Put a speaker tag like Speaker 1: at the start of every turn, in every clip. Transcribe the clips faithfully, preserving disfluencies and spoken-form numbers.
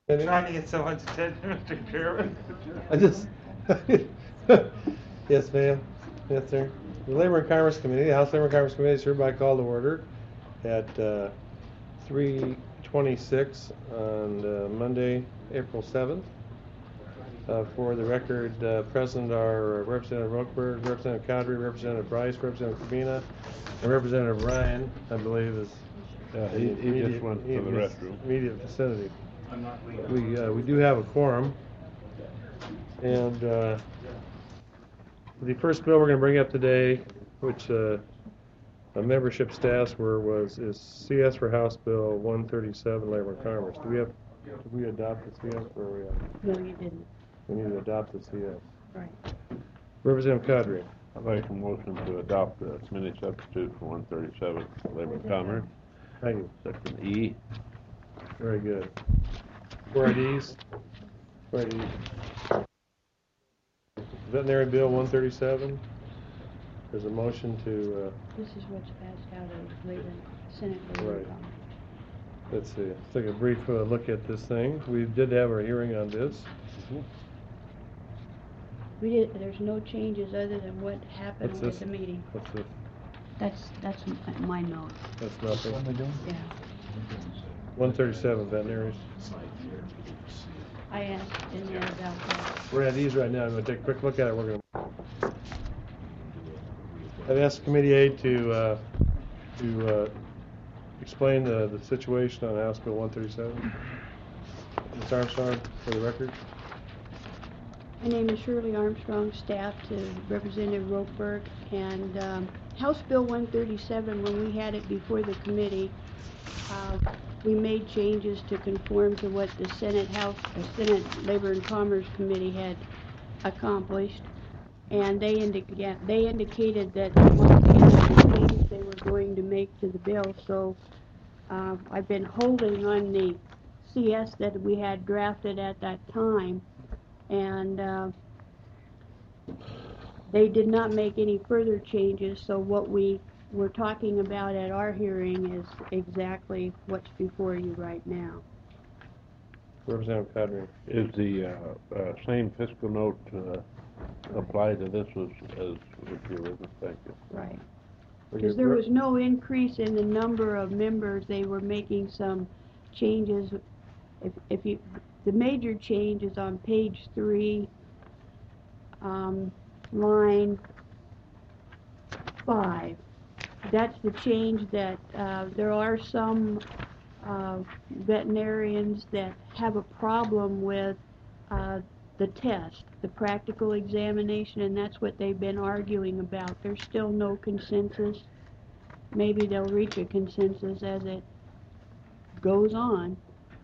Speaker 1: Trying to get so much attention, Mister Chairman.
Speaker 2: I just, yes, ma'am. Yes, sir. The Labor and Commerce Committee, the House Labor and Commerce Committee is hereby called to order at uh, three twenty-six on uh, Monday, April seventh. Uh, for the record, uh, present are Representative Rokeberg, Representative Cowdery, Representative Bryce, Representative Kabina, and Representative Ryan, I believe, is
Speaker 3: Yeah, he,
Speaker 2: in
Speaker 3: he
Speaker 2: immediate-
Speaker 3: just went to the
Speaker 2: immediate-
Speaker 3: restroom.
Speaker 2: Immediate vicinity. We, uh, we do have a quorum. And uh, the first bill we're going to bring up today, which uh, a membership status were, was is C S for House Bill one thirty-seven, Labor and Commerce. Do we have, did we adopt the C S or are we, uh,
Speaker 4: No, you didn't.
Speaker 2: we need to adopt the C S?
Speaker 4: Right.
Speaker 2: Representative Cowdery.
Speaker 3: I'd like a motion to adopt the committee substitute for one thirty-seven, Labor and Commerce.
Speaker 2: Thank you.
Speaker 3: Section E.
Speaker 2: Very good. For I Ds. For I Ds. Veterinary Bill one thirty-seven. There's a motion to, uh,
Speaker 4: This is what's passed out of Labor, Senate Labor
Speaker 2: Right.
Speaker 4: and Commerce.
Speaker 2: let's see, let's take a brief uh, look at this thing. We did have our hearing on this.
Speaker 4: We did, there's no changes other than what happened
Speaker 2: What's
Speaker 4: at
Speaker 2: this?
Speaker 4: the meeting.
Speaker 2: What's this?
Speaker 4: That's, that's m- my note,
Speaker 2: That's nothing.
Speaker 4: yeah.
Speaker 2: one thirty-seven veterinaries.
Speaker 4: I asked in there about that.
Speaker 2: We're at these right now. I'm going to take a quick look at it. We're going to. I've asked Committee Aide to uh, to uh, explain the, the situation on House Bill one thirty-seven. Miz Armstrong, for the record.
Speaker 4: My name is Shirley Armstrong, staff to Representative Rokeberg, and um, House Bill one thirty-seven, when we had it before the committee, uh, we made changes to conform to what the Senate House, the Senate Labor and Commerce Committee had accomplished, and they indica- they indicated that they wanted to see the changes they were going to make to the bill. So uh, I've been holding on the C S that we had drafted at that time, and uh, they did not make any further changes, so what we were talking about at our hearing is exactly what's before you right now.
Speaker 2: Representative Cowdery.
Speaker 3: Is the uh, uh, same fiscal note uh, apply to this as, as with the original? Thank you.
Speaker 4: Right.
Speaker 2: We're
Speaker 4: Because
Speaker 2: good.
Speaker 4: there was no increase in the number of members, they were making some changes. If, if you, the major change is on page three, um, line five. That's the change that uh, there are some uh, veterinarians that have a problem with uh, the test, the practical examination, and that's what they've been arguing about. There's still no consensus. Maybe they'll reach a consensus as it goes on.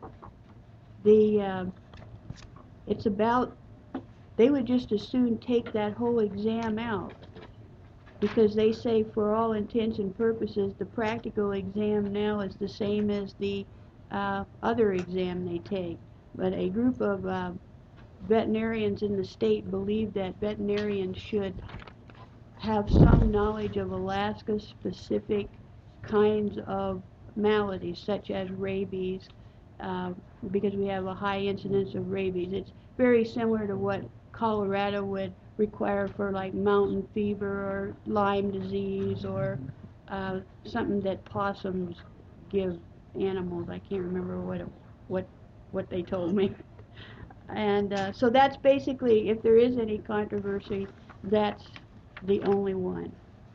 Speaker 4: The uh, it's about, they would just as soon take that whole exam out, because they say for all intents and purposes the practical exam now is the same as the uh, other exam they take. But a group of uh, veterinarians in the state believe that veterinarians should have some knowledge of Alaska specific kinds of maladies such as rabies, uh, because we have a high incidence of rabies. It's very similar to what Colorado would require for like mountain fever or Lyme disease or uh, something that possums give animals. I can't remember what it, what what they told me. And uh, so that's basically, if there is any controversy, that's the only one.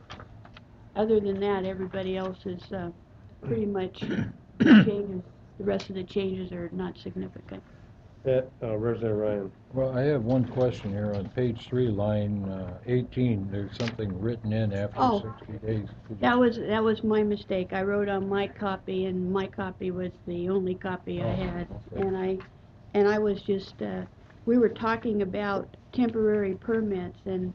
Speaker 4: Other than that, everybody else is uh, pretty much changes. The rest of the changes are not significant.
Speaker 2: Yeah, uh, Representative Ryan.
Speaker 5: Well, I have one question here on page three, line uh, eighteen. There's something written in after
Speaker 4: Oh.
Speaker 5: sixty days. Could you-
Speaker 4: That was that was my mistake. I wrote on my copy, and my copy was the only copy I
Speaker 5: Oh,
Speaker 4: had.
Speaker 5: okay.
Speaker 4: And I, and I was just, uh, we were talking about temporary permits, and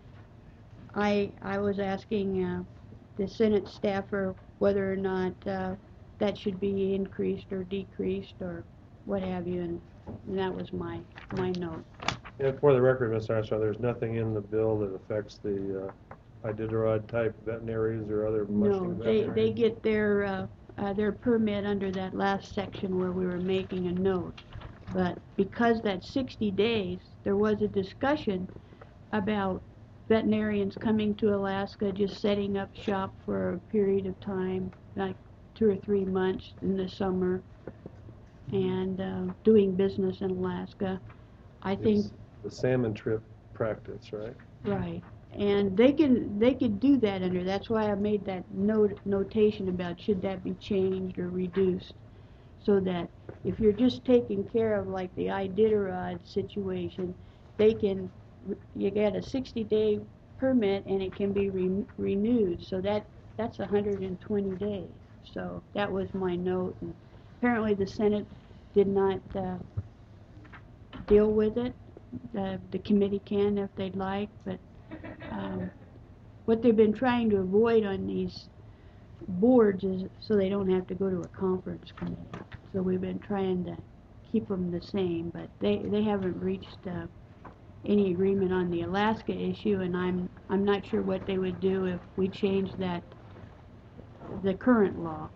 Speaker 4: I I was asking uh, the Senate staffer whether or not uh, that should be increased or decreased or what have you, and, and that was my my note.
Speaker 2: And for the record, Miz Armstrong, there's nothing in the bill that affects the uh, Iditarod type veterinaries or other
Speaker 4: No,
Speaker 2: mushroom
Speaker 4: they
Speaker 2: veterinaries.
Speaker 4: they get their uh, uh, their permit under that last section where we were making a note. But because that's sixty days, there was a discussion about veterinarians coming to Alaska, just setting up shop for a period of time, like two or three months in the summer, and uh, doing business in Alaska. I think,
Speaker 2: It's the salmon trip practice, right?
Speaker 4: right. And they can, they could do that under, that's why I made that note, notation about should that be changed or reduced. So that if you're just taking care of like the Iditarod situation, they can, you get a sixty day permit and it can be re- renewed. So that, that's one hundred twenty days. So that was my note. And apparently the Senate did not uh, deal with it. Uh, the committee can if they'd like, but um, what they've been trying to avoid on these boards is so they don't have to go to a conference committee. So we've been trying to keep them the same, but they, they haven't reached uh, any agreement on the Alaska issue, and I'm I'm not sure what they would do if we changed that, the current law.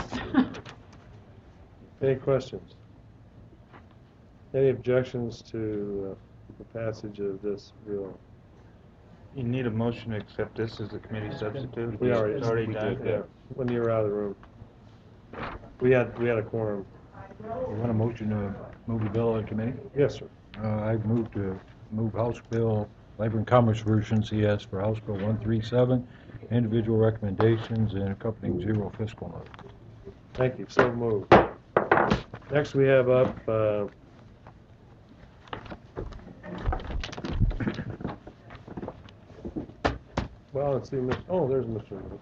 Speaker 2: Any questions? Any objections to uh, the passage of this bill?
Speaker 1: You need a motion to accept this as a committee substitute?
Speaker 2: We already-
Speaker 1: It's already
Speaker 2: we
Speaker 1: done?
Speaker 2: did, yeah. When you were out of the room. We had, we had a quorum.
Speaker 5: You want a motion to move the bill out of committee?
Speaker 2: Yes, sir.
Speaker 5: Uh, I move to move House Bill, Labor and Commerce version C S for House Bill one thirty-seven, individual recommendations and accompanying zero fiscal note.
Speaker 2: Thank you, so moved. Next we have up, uh, well, let's see, Mis- oh, there's Mister Lee.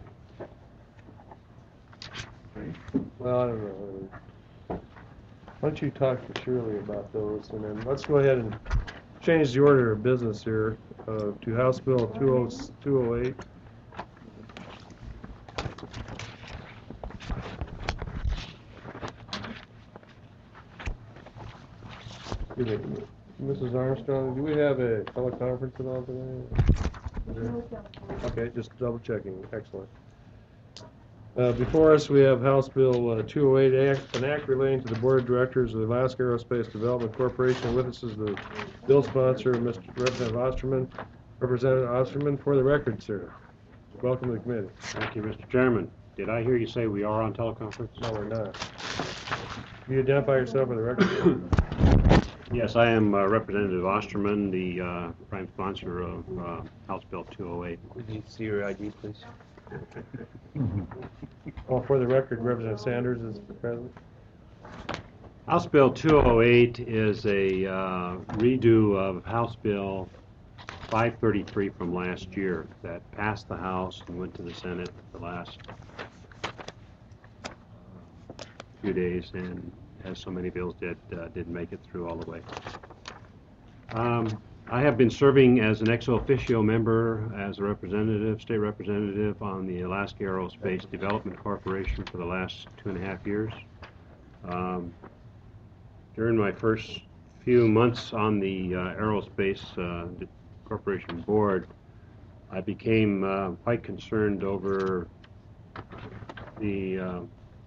Speaker 2: Well, I don't know. Why don't you talk to Shirley about those, and then let's go ahead and change the order of business here uh, to House Bill two oh eight. Excuse me, Missus Armstrong, do we have a teleconference at all today? Okay, just double checking, excellent. Uh, before us, we have House Bill uh, two oh eight, act, an act relating to the Board of Directors of the Alaska Aerospace Development Corporation. With us is the bill sponsor, Mister Representative Osterman. Representative Osterman, for the record, sir. Welcome to the committee.
Speaker 6: Thank you, Mister Chairman. Did I hear you say we are on teleconference?
Speaker 2: No, we're not. Can you identify yourself for the record?
Speaker 6: Yes, I am uh, Representative Osterman, the uh, prime sponsor of uh, House Bill two oh eight.
Speaker 1: Could you see your I D, please?
Speaker 2: Well, for the record, Representative Sanders is the president.
Speaker 6: House Bill two oh eight is a uh, redo of House Bill five thirty-three from last year that passed the House and went to the Senate the last few days, and as so many bills did, uh, didn't make it through all the way. Um, I have been serving as an ex officio member, as a representative, state representative on the Alaska Aerospace Development Corporation for the last two and a half years. Um, during my first few months on the uh, Aerospace uh, Corporation board, I became uh, quite concerned over the uh,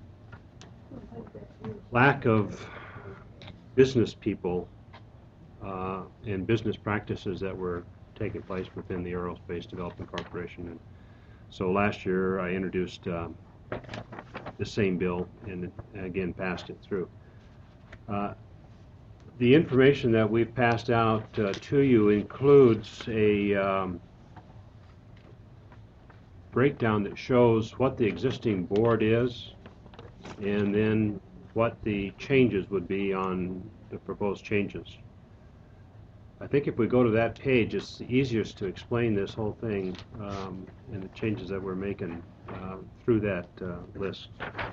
Speaker 6: lack of business people uh, and business practices that were taking place within the Aerospace Development Corporation. And so last year I introduced um, the same bill and, and again passed it through. Uh, the information that we've passed out uh, to you includes a um, breakdown that shows what the existing board is and then what the changes would be on the proposed changes. I think if we go to that page, it's the easiest to explain this whole thing um, and the changes that we're making uh, through that uh, list.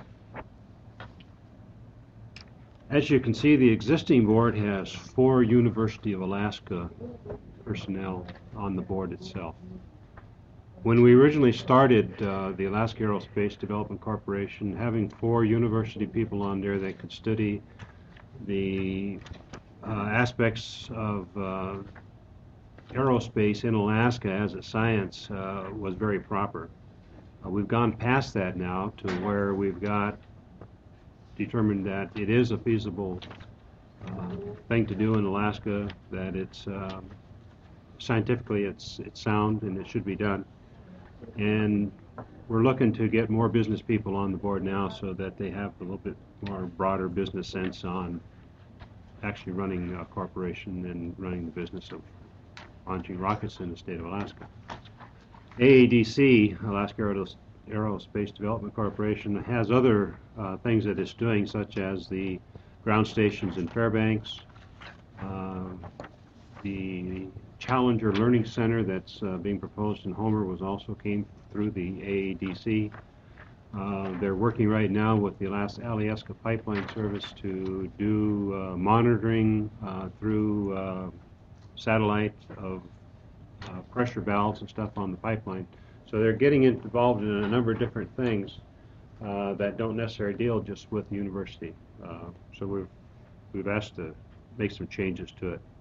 Speaker 6: As you can see, the existing board has four University of Alaska personnel on the board itself. When we originally started uh, the Alaska Aerospace Development Corporation, having four university people on there that could study the uh, aspects of uh, aerospace in Alaska as a science uh, was very proper. Uh, we've gone past that now to where we've got determined that it is a feasible uh, thing to do in Alaska, that it's um, scientifically it's it's sound and it should be done. And we're looking to get more business people on the board now so that they have a little bit more broader business sense on actually running a corporation and running the business of launching rockets in the state of Alaska. A A D C, Alaska Aeros- Aerospace Development Corporation, has other uh, things that it's doing, such as the ground stations in Fairbanks, uh, the Challenger Learning Center that's uh, being proposed in Homer was also came through the A A D C. Uh, they're working right now with the Alaska Alyeska Pipeline Service to do uh, monitoring uh, through uh, satellite of uh, pressure valves and stuff on the pipeline. So they're getting involved in a number of different things uh, that don't necessarily deal just with the university. Uh, so we've, we've asked to make some changes to it.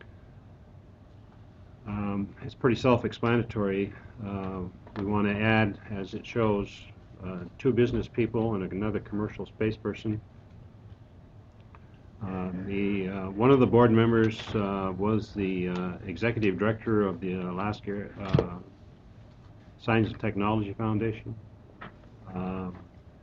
Speaker 6: Um, it's pretty self-explanatory. Uh, we want to add, as it shows, uh, two business people and another commercial space person. Uh, the uh, one of the board members uh, was the uh, executive director of the Alaska uh, Science and Technology Foundation. Uh,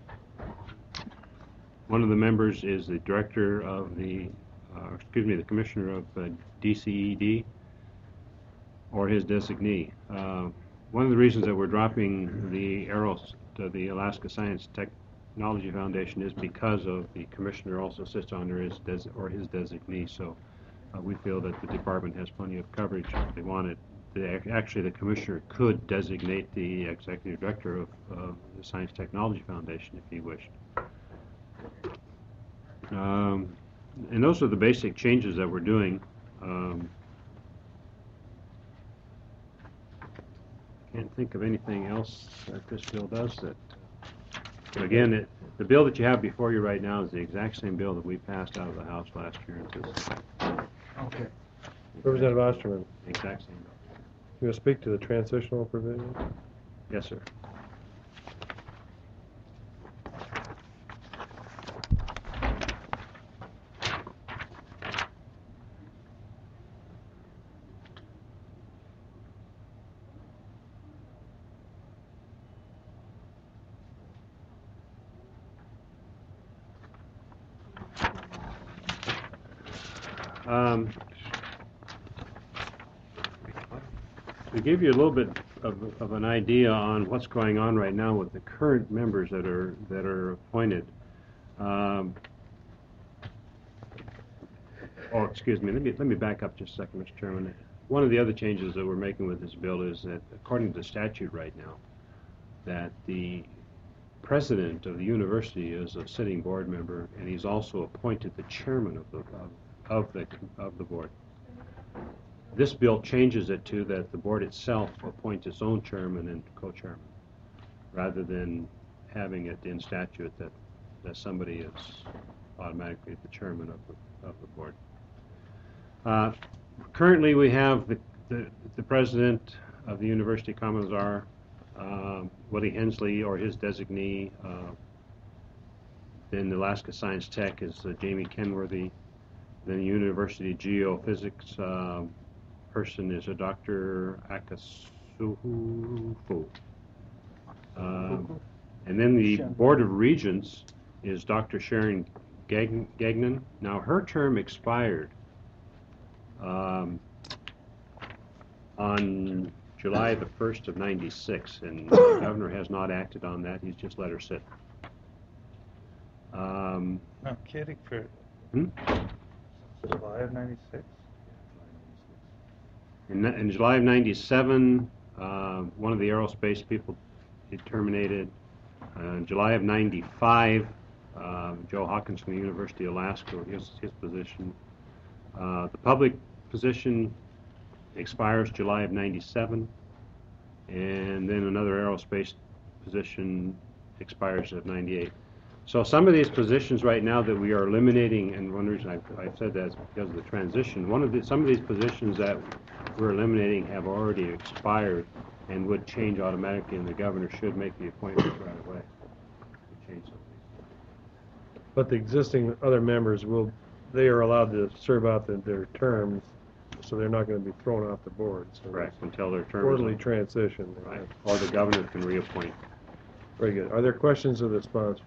Speaker 6: one of the members is the director of the, uh, excuse me, the commissioner of uh, D C E D, or his designee. Uh, one of the reasons that we're dropping the Aeros, uh, the Alaska Science Technology Foundation, is because of the commissioner also sits under his des or his designee. So uh, we feel that the department has plenty of coverage. If they wanted, the, actually, the commissioner could designate the executive director of uh, the Science Technology Foundation if he wished. Um, and those are the basic changes that we're doing. Um, Can't think of anything else that this bill does that. But again, it, the bill that you have before you right now is the exact same bill that we passed out of the House last year. It's
Speaker 2: Okay. Representative Osterman,
Speaker 6: the exact same bill.
Speaker 2: you want to speak to the transitional provision?
Speaker 6: Yes, sir. Um, to give you a little bit of, of an idea on what's going on right now with the current members that are that are appointed. Um, oh, excuse me. Let me let me back up just a second, Mister Chairman. One of the other changes that we're making with this bill is that, according to statute right now, that the president of the university is a sitting board member, and he's also appointed the chairman of the of, of the of the board. This bill changes it to that the board itself appoints its own chairman and co-chairman, rather than having it in statute that that somebody is automatically the chairman of the of the board. Uh, currently, we have the, the the president of the University Commons are um, Willie Hensley or his designee. Uh, then the Alaska Science Tech is uh, Jamie Kenworthy. Then the University Geophysics uh, person is a Doctor Akasuhu. Um, and then the Board of Regents is Doctor Sharon Gag Gagnon. Now, her term expired um, on July the first of ninety-six, and the governor has not acted on that. He's just let her sit. Um,
Speaker 1: No kidding, for
Speaker 6: hmm?
Speaker 1: July of ninety-six?
Speaker 6: In, in July of ninety-seven, uh, one of the aerospace people he terminated. Uh, in July of ninety-five, uh, Joe Hawkins from the University of Alaska, his, his position. Uh, the public position expires July of ninety-seven, and then another aerospace position expires of ninety-eight. So some of these positions right now that we are eliminating, and one reason I've, I've said that is because of the transition. One of the, some of these positions that we're eliminating have already expired and would change automatically, and the governor should make the appointment right away to change some of these.
Speaker 2: But the existing other members will they are allowed to serve out the- their terms, so they're not going to be thrown off the board. So
Speaker 6: Correct, until their
Speaker 2: it's
Speaker 6: term is
Speaker 2: Orderly
Speaker 6: up.
Speaker 2: transition.
Speaker 6: Right, or the governor can reappoint.
Speaker 2: Very good. Are there questions of the sponsor?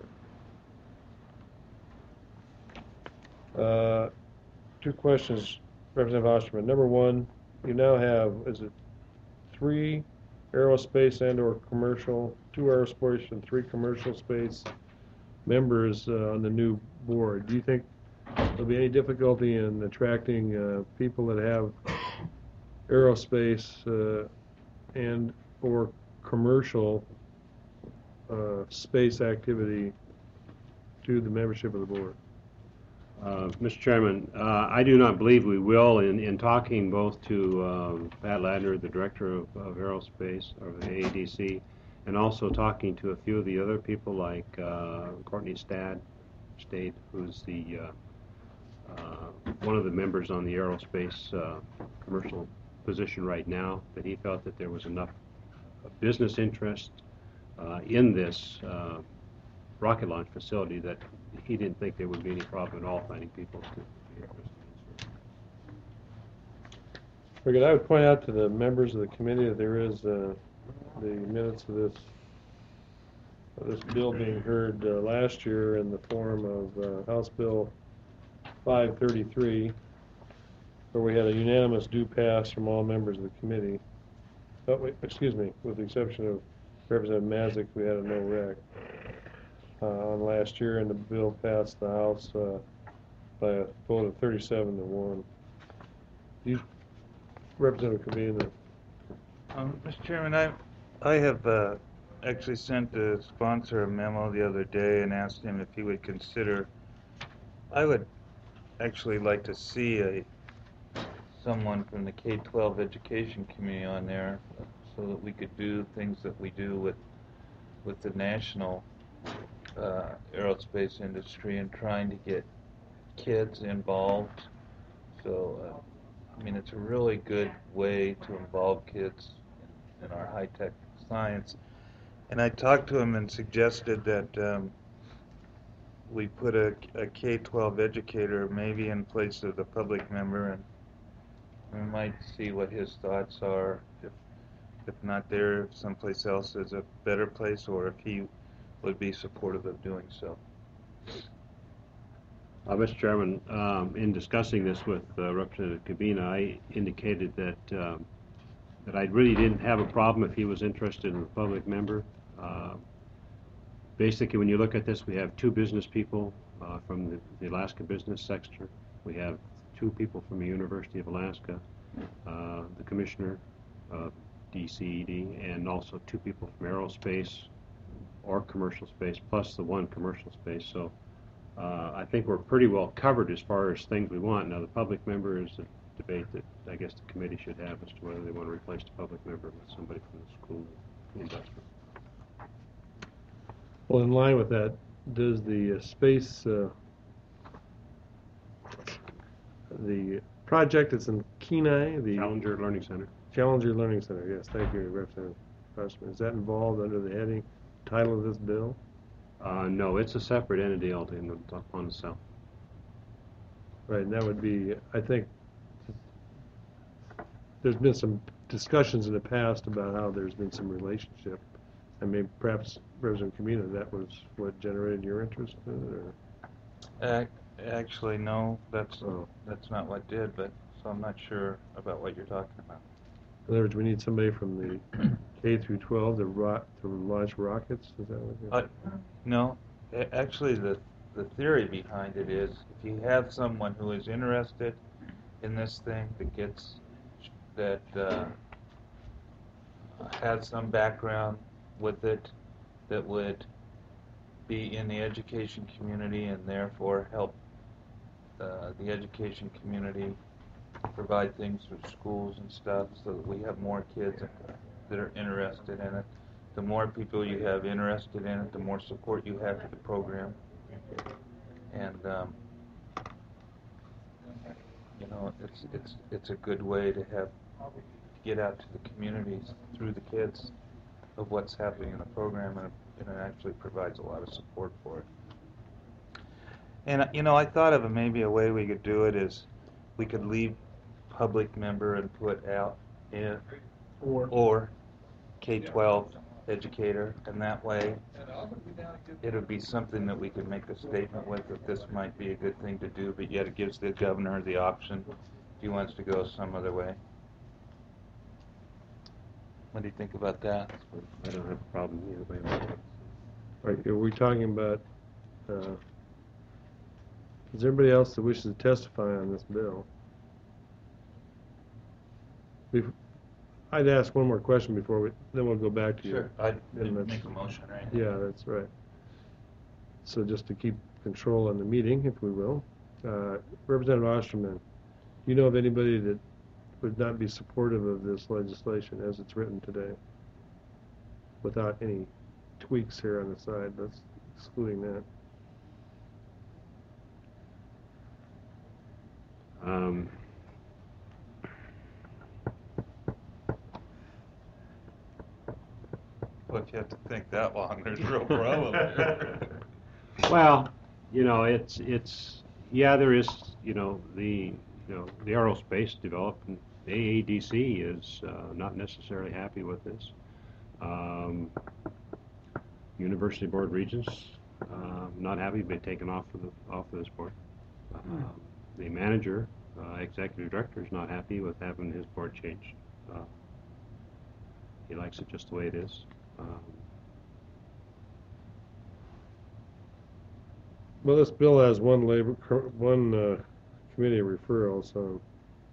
Speaker 2: Uh, Two questions, Representative Osterman. Number one, you now have, is it three aerospace and/or commercial, two aerospace and three commercial space members uh, on the new board? Do you think there'll be any difficulty in attracting uh, people that have aerospace uh, and/or commercial uh, space activity to the membership of the board?
Speaker 6: Uh, Mister Chairman, uh, I do not believe we will. In, in talking both to um, Pat Ladner, the Director of, of Aerospace, or the A A D C, and also talking to a few of the other people like uh, Courtney Stad, Stade, who's the uh, uh, one of the members on the aerospace uh, commercial position right now, that he felt that there was enough business interest uh, in this uh, rocket launch facility that he didn't think there would be any problem at all finding people to be interested in serving.
Speaker 2: Very good. I would point out to the members of the committee that there is uh, the minutes of this of this bill being heard uh, last year in the form of uh, House Bill five thirty-three, where we had a unanimous do pass from all members of the committee. Oh, wait, excuse me, with the exception of Representative Mazick, we had a no rec uh, on last year, and the bill passed the House uh, by a vote of thirty-seven to one. You, Representative Kavina.
Speaker 1: Um, Mister Chairman, I, I have, uh, actually sent the sponsor a memo the other day and asked him if he would consider, I would actually like to see a, someone from the K twelve education community on there so that we could do things that we do with, with the national, uh, aerospace industry and trying to get kids involved. So, uh, I mean, it's a really good way to involve kids in, in our high-tech science. And I talked to him and suggested that um, we put a, a K twelve educator maybe in place of the public member, and we might see what his thoughts are. If, if not there, if someplace else is a better place, or if he would be supportive of doing so.
Speaker 6: Uh, Mister Chairman, um, in discussing this with uh, Representative Kavina, I indicated that um, that I really didn't have a problem if he was interested in a public member. Uh, basically, when you look at this, we have two business people uh, from the, the Alaska business sector. We have two people from the University of Alaska, uh, the commissioner of D C E D, and also two people from aerospace or commercial space, plus the one commercial space. So uh, I think we're pretty well covered as far as things we want. Now, the public member is a debate that I guess the committee should have as to whether they want to replace the public member with somebody from the school of industrial.
Speaker 2: Well, in line with that, does the uh, space, uh, the project that's in Kenai, the
Speaker 6: Challenger Learning Center.
Speaker 2: Challenger Learning Center, yes, thank you, Representative Osterman. Is that involved under the heading, title of this bill?
Speaker 6: Uh, no, it's a separate entity out in the, up on the south.
Speaker 2: Right, and that would be, I think, there's been some discussions in the past about how there's been some relationship. I mean, perhaps, Representative Kamina, that was what generated your interest in it, or?
Speaker 1: Ac- Actually, no, that's,
Speaker 2: Oh.
Speaker 1: that's not what did, but, so I'm not sure about what you're talking about.
Speaker 2: In other words, we need somebody from the K through twelve to ro- to launch rockets, is that what you're?
Speaker 1: Uh, no, a- actually, the, the theory behind it is if you have someone who is interested in this thing that gets, that uh, has some background with it, that would be in the education community and therefore help uh, the education community provide things for schools and stuff so that we have more kids that are interested in it. The more people you have interested in it, the more support you have for the program. And, um, you know, it's, it's, it's a good way to have, to get out to the communities through the kids of what's happening in the program, and it, and it actually provides a lot of support for it. And, uh, you know, I thought of a, maybe a way we could do it is we could leave public member and put out in,
Speaker 7: Or,
Speaker 1: or K twelve educator, and that way it would be something that we could make a statement with that this might be a good thing to do, but yet it gives the governor the option if he wants to go some other way. What do you think about that?
Speaker 6: I don't have a problem either way. with it.
Speaker 2: Are, are we talking about, uh, is there anybody else that wishes to testify on this bill? Bef- I'd ask one more question before we, then we'll go back to you.
Speaker 1: Sure, I
Speaker 2: And
Speaker 1: didn't
Speaker 2: that's-
Speaker 1: make a motion, right?
Speaker 2: Yeah, that's right. So just to keep control on the meeting, if we will, uh, Representative Osterman, do you know of anybody that would not be supportive of this legislation as it's written today? Without any tweaks here on the side, that's excluding that.
Speaker 6: Um,
Speaker 1: Well, if you have to think that long, there's a real problem there.
Speaker 6: Well, you know, it's, it's, yeah, there is, you know, the, you know, the aerospace development, A A D C is uh, not necessarily happy with this. Um, University Board of Regents, uh, not happy, been taken off of the, off of this board. Uh, The manager, uh, executive director, is not happy with having his board changed. Uh, He likes it just the way it is. Um,
Speaker 2: Well, this bill has one labor, cor- one uh, committee referral, so,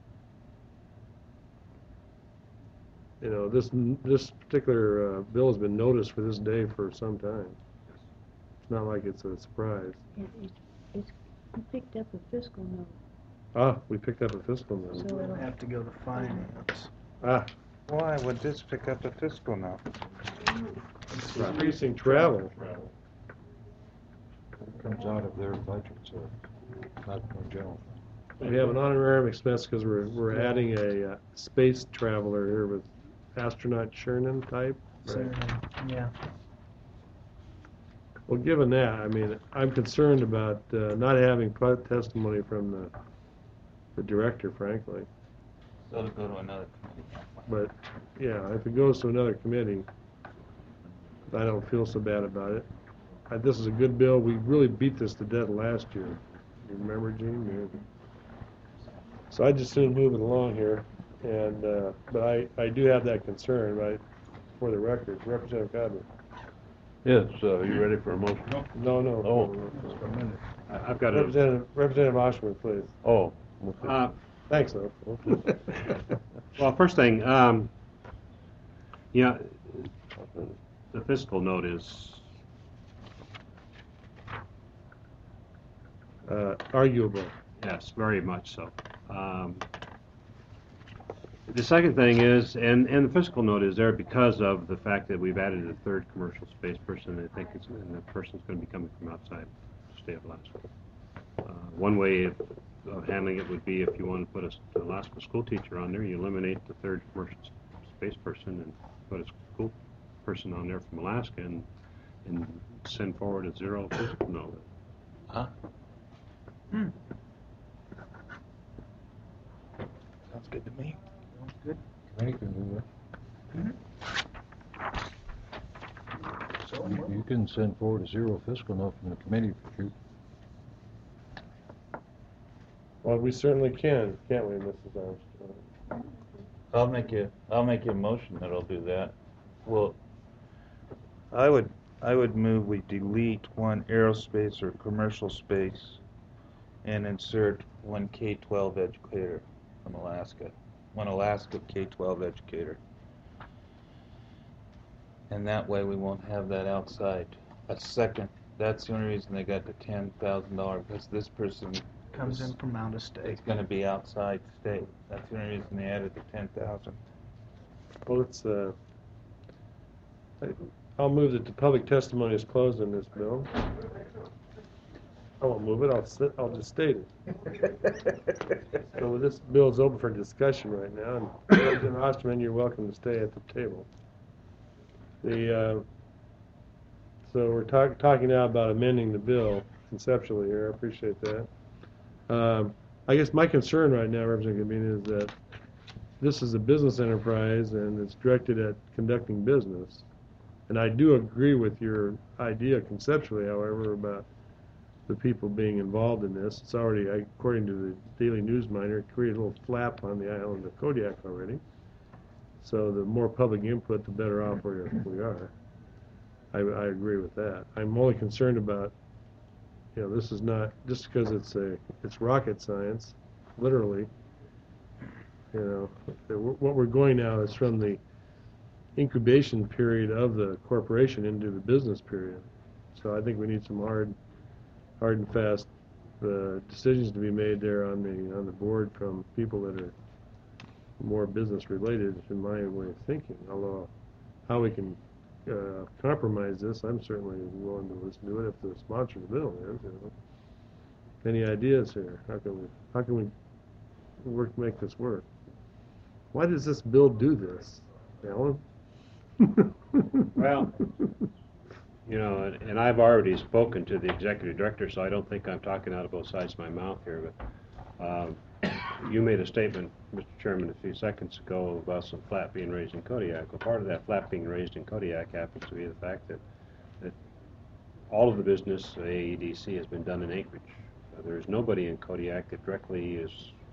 Speaker 2: you know, this, n- this particular uh, bill has been noticed for this day for some time. It's not like it's a surprise.
Speaker 4: It, it, it's, you picked up a fiscal note,
Speaker 2: Ah, we picked up a fiscal
Speaker 4: so
Speaker 2: note.
Speaker 7: we'll
Speaker 4: it'll,
Speaker 7: have to go to finance.
Speaker 2: Ah,
Speaker 1: Why would this pick up a fiscal note?
Speaker 2: increasing travel.
Speaker 5: Comes out of their budget, so not from general.
Speaker 2: We have an honorarium expense because we're, we're adding a uh, space traveler here with astronaut Sherman type.
Speaker 7: So, yeah.
Speaker 2: Well, given that, I mean, I'm concerned about uh, not having pu- testimony from the, the director, frankly.
Speaker 1: So to go to another committee.
Speaker 2: But, yeah, if it goes to another committee, I don't feel so bad about it. Uh, This is a good bill. We really beat this to death last year. You remember, Gene? Yeah. So I just soon move it along here, and, uh, but I, I do have that concern, right, for the record. Representative Codman?
Speaker 3: Yes, uh, you ready for a motion?
Speaker 2: No, no.
Speaker 3: Oh.
Speaker 6: I- I've got a,
Speaker 2: Representative, Representative Oshman, please.
Speaker 3: Oh, okay.
Speaker 6: uh,
Speaker 2: Thanks, though.
Speaker 6: well, first thing, um, yeah, the fiscal note is,
Speaker 2: Uh, arguable.
Speaker 6: yes, very much so. Um, The second thing is, and, and the fiscal note is there because of the fact that we've added a third commercial space person, and I think it's, and the person's gonna be coming from outside the state of Alaska. Uh, One way of, of handling it would be if you want to put a s- Alaska school teacher on there, you eliminate the third commercial s- space person and put a school person on there from Alaska and, and send forward a zero fiscal note.
Speaker 1: Huh? Sounds good to me.
Speaker 5: Committee can do that. You- You can send forward a zero fiscal note from the committee if you,
Speaker 2: Well, we certainly can, can't we, Missus Armstrong?
Speaker 1: I'll make a, I'll make a motion that'll do that. Well, I would, I would move we delete one aerospace or commercial space and insert one K twelve educator from Alaska, one Alaska K twelve educator. And that way we won't have that outside. A second, that's the only reason they got the ten thousand dollars, because this person
Speaker 7: Comes in from out of state.
Speaker 1: is gonna be outside state. That's the only reason they added the ten thousand.
Speaker 2: Well, it's, uh, I- I'll move that the public testimony is closed on this bill. I won't move it, I'll sit, I'll just state it. So this bill is open for discussion right now, and President Osterman, you're welcome to stay at the table. The, uh, so we're talk, talking now about amending the bill. conceptually here, I appreciate that. Um, I guess my concern right now, Representative Gamina, is that this is a business enterprise and it's directed at conducting business. And I do agree with your idea conceptually, however, about the people being involved in this. It's already, according to the Daily News Miner, created a little flap on the island of Kodiak already. So the more public input, the better off we are. We are. I, I agree with that. I'm only concerned about, you know, this is not, just because it's a, it's rocket science, literally. You know, the- what we're going now is from the incubation period of the corporation into the business period. So I think we need some hard, hard and fast uh, decisions to be made there on the on the board from people that are more business related, in my way of thinking. Although how we can uh, compromise this, I'm certainly willing to listen to it if the sponsor of the bill is. You know. Any ideas here? How can we how can we work make this work? Why does this bill do this, Alan?
Speaker 6: Well, you know, and, and I've already spoken to the executive director, so I don't think I'm talking out of both sides of my mouth here, but um, you made a statement, Mister Chairman, a few seconds ago about some flat being raised in Kodiak. Well, part of that flat being raised in Kodiak happens to be the fact that, that all of the business of A E D C has been done in Anchorage. Uh, there is nobody in Kodiak that directly is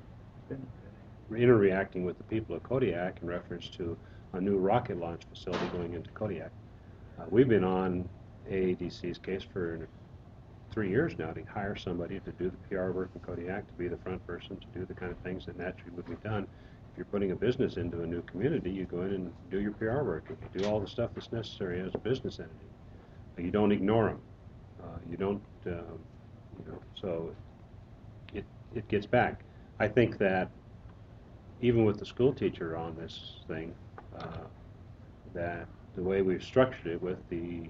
Speaker 6: interacting with the people of Kodiak in reference to a new rocket launch facility going into Kodiak. Uh, we've been on A E D C's case for three years now to hire somebody to do the P R work in Kodiak, to be the front person, to do the kind of things that naturally would be done. If you're putting a business into a new community, you go in and do your P R work. You do all the stuff that's necessary as a business entity. You don't ignore them. Uh, you don't, uh, you know, so it, it gets back. I think that even with the school teacher on this thing, uh, that the way we've structured it with the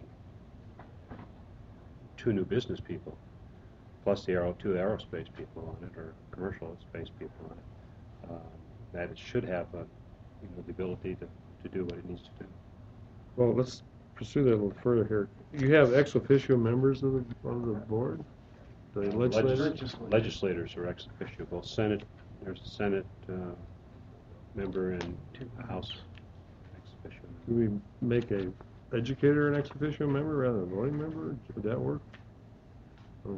Speaker 6: two new business people, plus the aero, two aerospace people on it, or commercial space people on it, uh, that it should have a, you know, the ability to, to do what it needs to do.
Speaker 2: Well, let's pursue that a little further here. You have ex officio members of the, of the board? The legislators?
Speaker 6: Legis- legislators are ex officio, both Senate, there's a Senate uh, member and House ex officio.
Speaker 2: Do we make a educator an ex officio member rather than a voting member? Would that work? Um,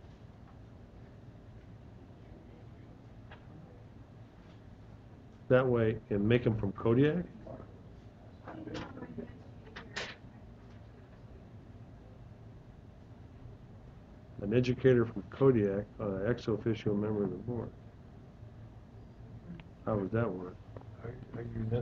Speaker 2: That way, and make them from Kodiak? An educator from Kodiak, an ex officio member of the board. How would that work?
Speaker 5: Are are you this,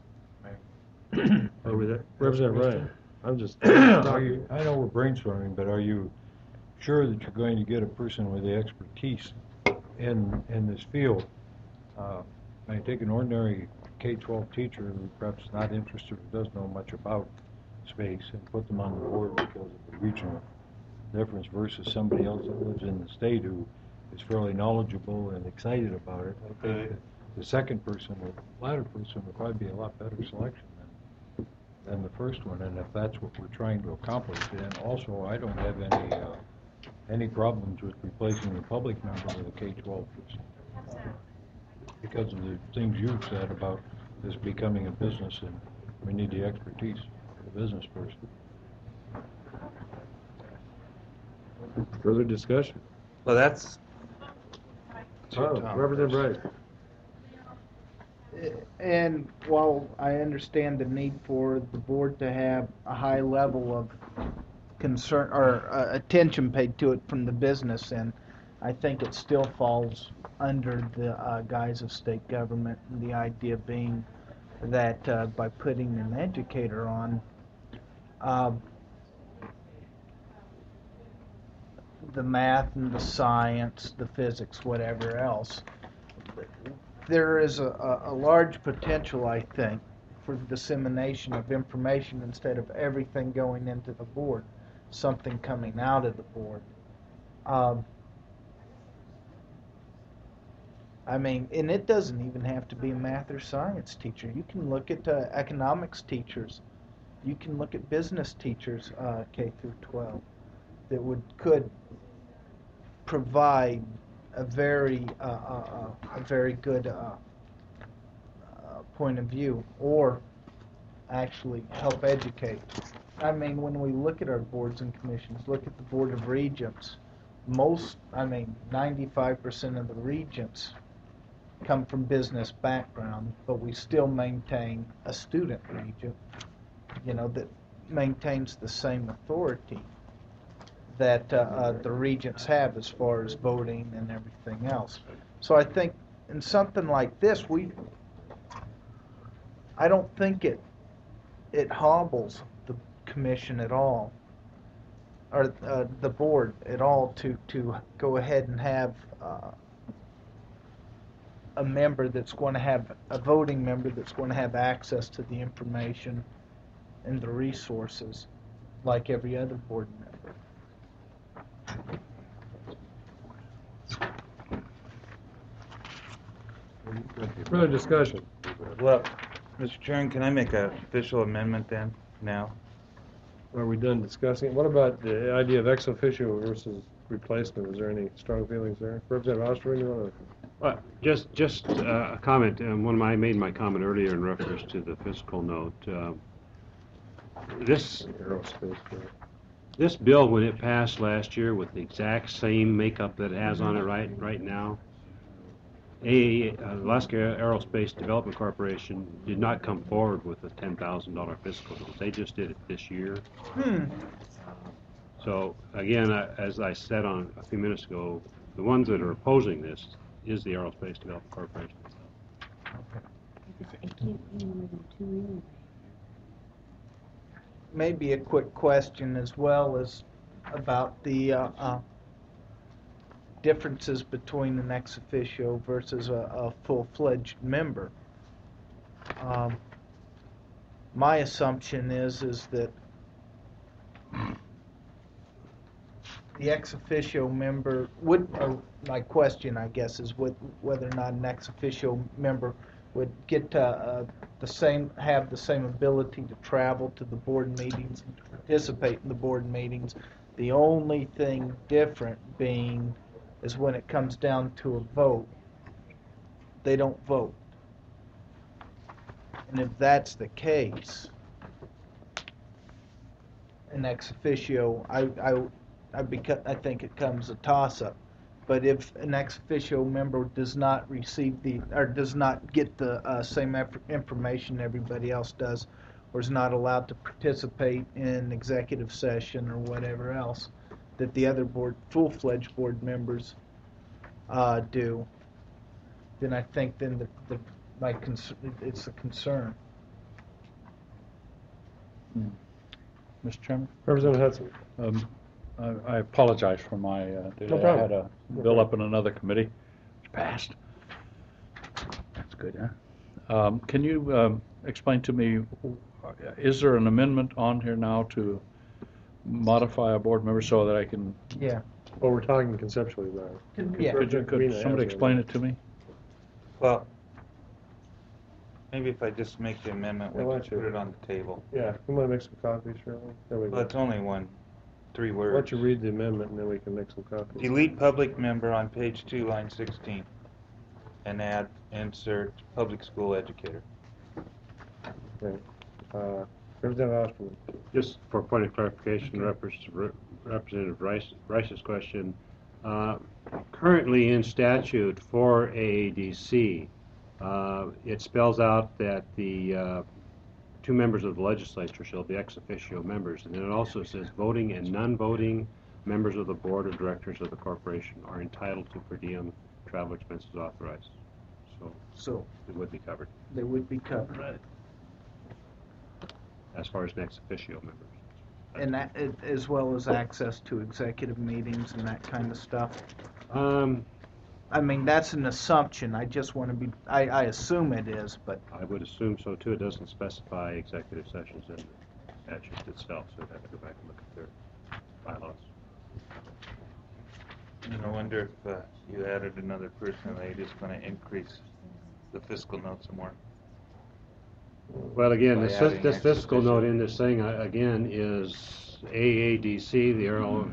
Speaker 2: Or would that, Representative Ryan? I'm just.
Speaker 5: are you, I know we're brainstorming, but are you sure that you're going to get a person with the expertise in, in this field? Uh, I mean, take an ordinary K twelve teacher who perhaps is not interested or doesn't know much about space and put them on the board because of the regional difference versus somebody else that lives in the state who is fairly knowledgeable and excited about it. I think that the second person, the latter person, would probably be a lot better selection than, than the first one. And if that's what we're trying to accomplish, then also I don't have any uh, any problems with replacing the public member with a K twelve person because of the things you've said about this becoming a business and we need the expertise of the business person.
Speaker 2: Further discussion?
Speaker 1: Well, that's,
Speaker 2: Oh, Representative Rice.
Speaker 7: And while I understand the need for the board to have a high level of concern or uh, attention paid to it from the business end, I think it still falls under the uh, guise of state government, and the idea being that uh, by putting an educator on, uh, the math and the science, the physics, whatever else, there is a, a, a large potential, I think, for the dissemination of information instead of everything going into the board, something coming out of the board. Um, I mean, and it doesn't even have to be a math or science teacher. You can look at uh, economics teachers. You can look at business teachers, uh, K through twelve, that would could provide a very uh, uh, a very good uh, uh, point of view, or actually help educate. I mean, when we look at our boards and commissions, look at the Board of Regents, most, I mean, ninety-five percent of the regents come from business background, but we still maintain a student regent, you know, that maintains the same authority that uh, uh, the regents have as far as voting and everything else. So I think in something like this, we, I don't think it it hobbles the commission at all, or uh, the board at all, to to go ahead and have uh, a member that's going to have a voting member that's going to have access to the information and the resources like every other board member.
Speaker 2: Further discussion?
Speaker 1: Well, Mister Chairman, can I make an official amendment then, now?
Speaker 2: Are we done discussing? What about the idea of ex officio versus replacement? Is there any strong feelings there? Representative Osterman, you want to?
Speaker 6: Well, just, just uh, a comment. Um, one of my, I made my comment earlier in reference to the fiscal note. Uh, This,
Speaker 2: Aerospace. yeah.
Speaker 6: this bill, when it passed last year with the exact same makeup that it has on it right, right now, A, uh, Alaska Aerospace Development Corporation did not come forward with a ten thousand dollar fiscal note. They just did it this year.
Speaker 7: Hmm.
Speaker 6: So again, I- as I said on a few minutes ago, the ones that are opposing this is the Aerospace Development Corporation.
Speaker 4: It can't be more than two anyway.
Speaker 7: Maybe a quick question as well as about the uh, uh, differences between an ex officio versus a, a full-fledged member. Um, my assumption is is that the ex officio member would, or my question, I guess, is would, whether or not an ex officio member would get uh, uh, the same, have the same ability to travel to the board meetings and to participate in the board meetings. The only thing different being is when it comes down to a vote, they don't vote. And if that's the case, an ex officio, I, I, I, beca- I think it comes a toss-up. But if an ex officio member does not receive the, or does not get the uh, same eff- information everybody else does, or is not allowed to participate in executive session or whatever else that the other board, full-fledged board members uh, do, then I think then the, the my cons- it's a concern.
Speaker 8: Mister Chairman,
Speaker 2: Representative Hudson.
Speaker 8: um, I I apologize for my uh, delay.
Speaker 2: No problem.
Speaker 8: I had a
Speaker 2: No
Speaker 8: bill
Speaker 2: problem.
Speaker 8: up in another committee, which passed. That's good, huh? Um, Can you um, explain to me, uh, is there an amendment on here now to modify a board member so that I can,
Speaker 7: Yeah.
Speaker 2: Well, we're talking conceptually about it.
Speaker 7: Yeah.
Speaker 8: could you- could somebody explain it to me?
Speaker 1: Well, maybe if I just make the amendment, we
Speaker 2: Yeah, why
Speaker 1: can
Speaker 2: don't you-
Speaker 1: put it on the table.
Speaker 2: Yeah, you want to make some copies, Shirley? There we
Speaker 1: Well,
Speaker 2: go.
Speaker 1: it's only one, three
Speaker 2: Why
Speaker 1: words.
Speaker 2: don't you read the amendment and then we can make some copies?
Speaker 1: Delete public member on page two, line sixteen, and add, insert public school educator.
Speaker 2: Okay. Uh, Representative Osterman.
Speaker 6: Just for point of clarification, Repres- Representative Rice, Rice's question, uh, currently in statute for A A D C, uh, it spells out that the uh, two members of the legislature shall be ex officio members, and then it also says voting and non-voting members of the board of directors of the corporation are entitled to per diem travel expenses authorized. So
Speaker 7: So
Speaker 6: it would be covered
Speaker 7: they would be covered.
Speaker 6: as far as an ex officio members.
Speaker 7: And that, it- as well as access to executive meetings and that kind of stuff.
Speaker 6: Um,
Speaker 7: I mean, that's an assumption. I just want to be, I, I assume it is, but
Speaker 6: I would assume so too. It doesn't specify executive sessions in the statute itself, so I'd have to go back and look at their bylaws.
Speaker 1: And I wonder if uh, you added another person, are they just going to increase the fiscal note some more?
Speaker 6: Well, again,
Speaker 1: By
Speaker 6: this,
Speaker 1: adding
Speaker 6: this
Speaker 1: ex
Speaker 6: fiscal
Speaker 1: officio.
Speaker 6: note in this thing, uh, again, is A A D C, the Aerospace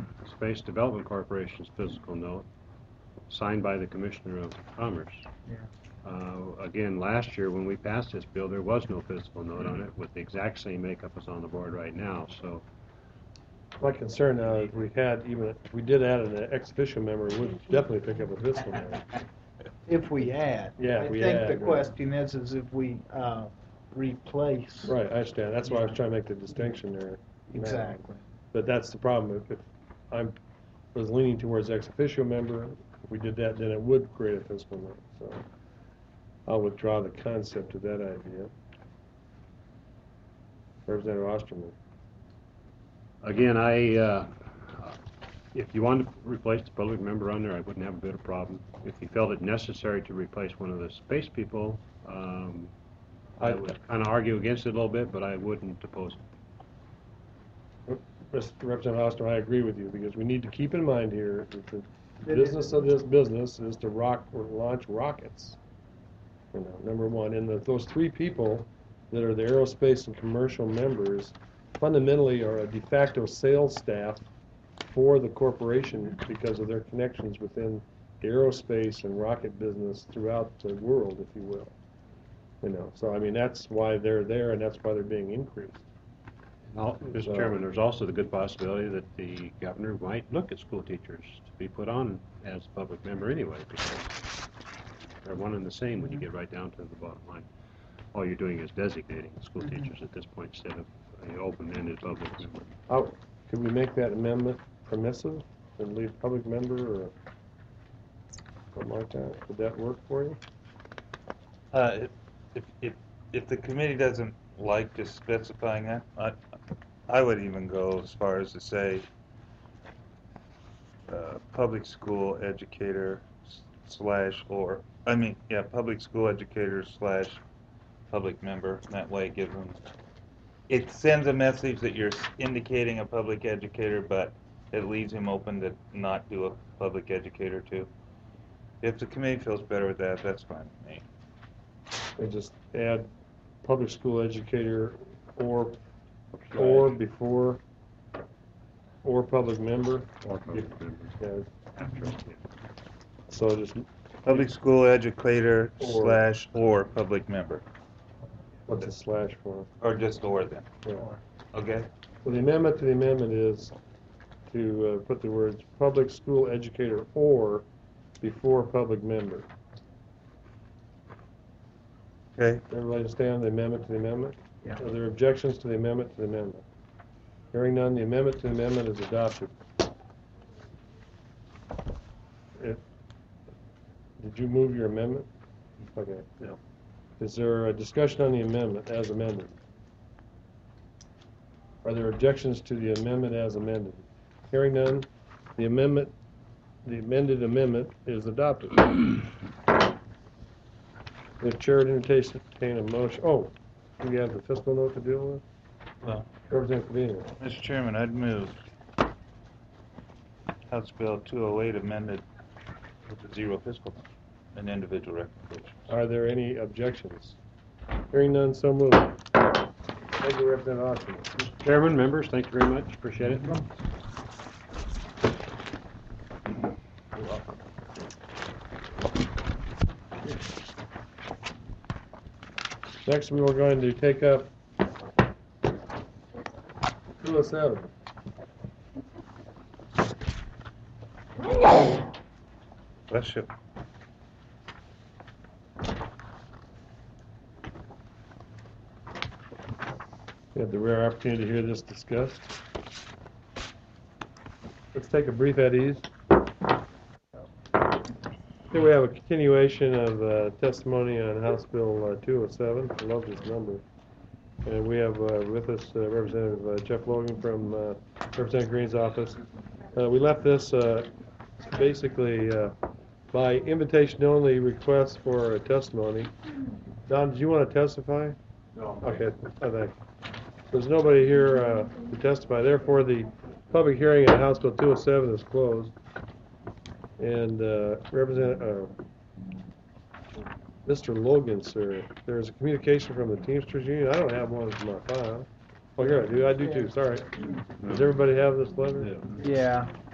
Speaker 6: Aerospace Development Corporation's fiscal note, signed by the Commissioner of Commerce.
Speaker 7: Yeah.
Speaker 6: Uh, again, last year when we passed this bill, there was no fiscal note on it with the exact same makeup as on the board right now. So
Speaker 2: My concern now is we had, even if we did add an ex officio member, we would definitely pick up a fiscal note.
Speaker 7: If we add.
Speaker 2: Yeah, if we
Speaker 7: I think
Speaker 2: add,
Speaker 7: the
Speaker 2: right.
Speaker 7: question is, is if we, uh, replace.
Speaker 2: Right, I understand. That's why I was trying to make the distinction there. now.
Speaker 7: Exactly.
Speaker 2: But that's the problem. If, if I'm, was leaning towards ex officio member, if we did that, then it would create a fiscal note. So I'll withdraw the concept of that idea. Representative Osterman.
Speaker 6: again, I, uh, if you wanted to replace the public member on there, I wouldn't have a bit of problem. If you felt it necessary to replace one of the space people, um, I
Speaker 2: I-
Speaker 6: would kind of argue against it a little bit, but I wouldn't oppose it.
Speaker 2: Mister Representative Oster, I agree with you, because we need to keep in mind here that the
Speaker 7: That
Speaker 2: business
Speaker 7: it-
Speaker 2: of this business is to rock or launch rockets. You know, number one, and the, those three people that are the aerospace and commercial members fundamentally are a de facto sales staff for the corporation because of their connections within the aerospace and rocket business throughout the world, if you will. You know, so I mean, that's why they're there, and that's why they're being increased.
Speaker 6: Now, Mister
Speaker 2: So-
Speaker 6: Chairman, there's also the good possibility that the governor might look at school teachers to be put on as a public member anyway, because they're one and the same when you get right down to the bottom line. All you're doing is designating school teachers at this point instead of an open-ended public member.
Speaker 2: Oh, could we make that amendment permissive and leave public member or something like that? Would that work for you?
Speaker 1: Uh, if, if, if the committee doesn't like just specifying that, I, I would even go as far as to say, uh, public school educator slash or, I mean, yeah, public school educator slash public member. That way it gives them, it sends a message that you're indicating a public educator, but it leaves him open to not do a public educator too. If the committee feels better with that, that's fine with me.
Speaker 2: And just add public school educator or, or before, or public member.
Speaker 6: Or public members.
Speaker 2: Yeah,
Speaker 6: That's right, yeah.
Speaker 2: so just,
Speaker 1: Public school educator
Speaker 2: Or.
Speaker 1: slash or public member.
Speaker 2: what's a slash for?
Speaker 1: Or just or then,
Speaker 2: Yeah.
Speaker 1: okay?
Speaker 2: Well, the amendment to the amendment is to uh, put the words public school educator or before public member.
Speaker 1: Okay,
Speaker 2: Everybody understand the amendment to the amendment?
Speaker 7: Yeah.
Speaker 2: Are there objections to the amendment to the amendment? Hearing none, the amendment to the amendment is adopted. It- Did you move your amendment? Okay.
Speaker 6: No.
Speaker 2: Is there a discussion on the amendment as amended? Are there objections to the amendment as amended? Hearing none, the amendment, the amended amendment is adopted. The chair would entertain entertain a motion, oh, we have the fiscal note to deal with?
Speaker 1: well,
Speaker 2: Representative Covino.
Speaker 1: Mister Chairman, I'd move House Bill two oh eight amended with a zero fiscal note and individual recommendations.
Speaker 2: Are there any objections? Hearing none, so moved. Thank you, Representative Austin.
Speaker 6: Mister Chairman, members, thank you very much, appreciate it.
Speaker 2: Next, we are going to take up two oh seven.
Speaker 1: Bless you.
Speaker 2: We had the rare opportunity to hear this discussed. Let's take a brief at ease. Here we have a continuation of uh, testimony on House Bill uh, two oh seven. I love this number. And we have uh, with us uh, Representative uh, Jeff Logan from uh, Representative Green's office. Uh, we left this uh, basically uh, by invitation only request for a testimony. Don, did you want to testify?
Speaker 6: No.
Speaker 2: Okay, I think. There's nobody here uh, to testify. Therefore, the public hearing on House Bill two oh seven is closed. And uh, Representative, uh, Mister Logan, sir, there's a communication from the Teamsters Union. I don't have one in my file. Oh, here I do. I do too. Sorry. Does everybody have this letter?
Speaker 7: Yeah.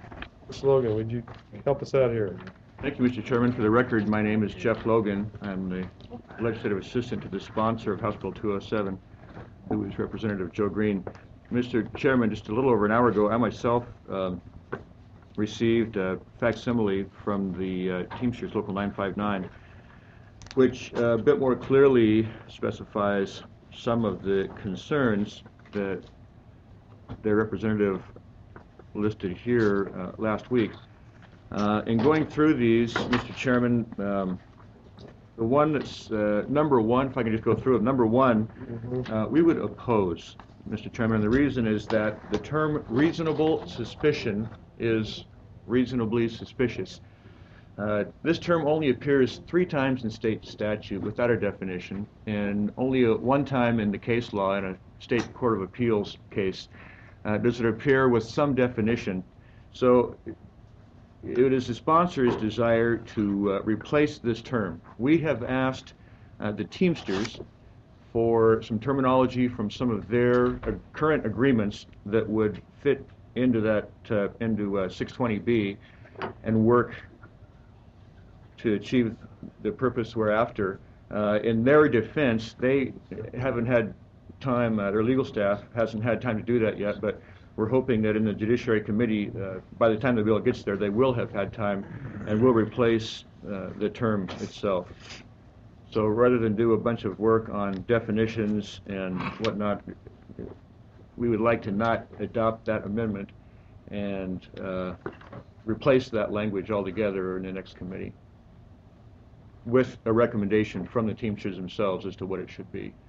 Speaker 2: Mister Logan, would you help us out here?
Speaker 9: Thank you, Mister Chairman. For the record, my name is Jeff Logan. I'm the legislative assistant to the sponsor of House Bill two oh seven, who is Representative Joe Green. Mister Chairman, just a little over an hour ago, I myself um, received a facsimile from the uh, Teamsters Local nine five nine, which uh, a bit more clearly specifies some of the concerns that their representative listed here uh, last week. Uh, in going through these, Mister Chairman, um, the one that's uh, number one, if I can just go through it, number one, uh, we would oppose, Mister Chairman. The reason is that the term reasonable suspicion is reasonably suspicious. Uh, this term only appears three times in state statute without a definition, and only a, one time in the case law in a state court of appeals case uh, does it appear with some definition. So it is the sponsor's desire to uh, replace this term. We have asked uh, the Teamsters for some terminology from some of their uh, current agreements that would fit into that uh, into uh, six twenty B and work to achieve the purpose we're after. Uh, in their defense, they haven't had time, uh, their legal staff hasn't had time to do that yet, but we're hoping that in the Judiciary Committee, uh, by the time the bill gets there, they will have had time and will replace uh, the term itself. So rather than do a bunch of work on definitions and whatnot, we would like to not adopt that amendment and uh, replace that language altogether in the next committee with a recommendation from the Teamsters themselves as to what it should be.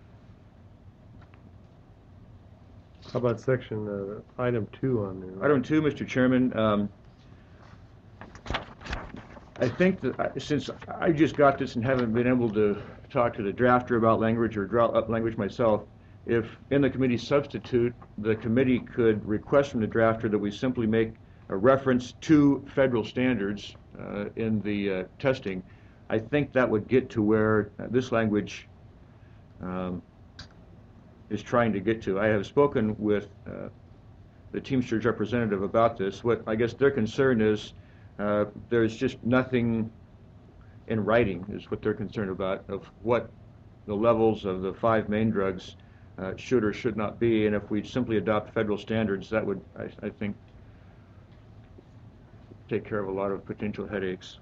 Speaker 2: How about section, uh, item two on there?
Speaker 9: Item two, Mister Chairman, um, I think that I, since I just got this and haven't been able to talk to the drafter about language or draw up language myself, if in the committee substitute, the committee could request from the drafter that we simply make a reference to federal standards uh, in the uh, testing, I think that would get to where uh, this language um, is trying to get to. I have spoken with uh, the Teamsters representative about this. What I guess their concern is uh, there's just nothing in writing is what they're concerned about of what the levels of the five main drugs uh, should or should not be, and if we simply adopt federal standards, that would, I, I think, take care of a lot of potential headaches.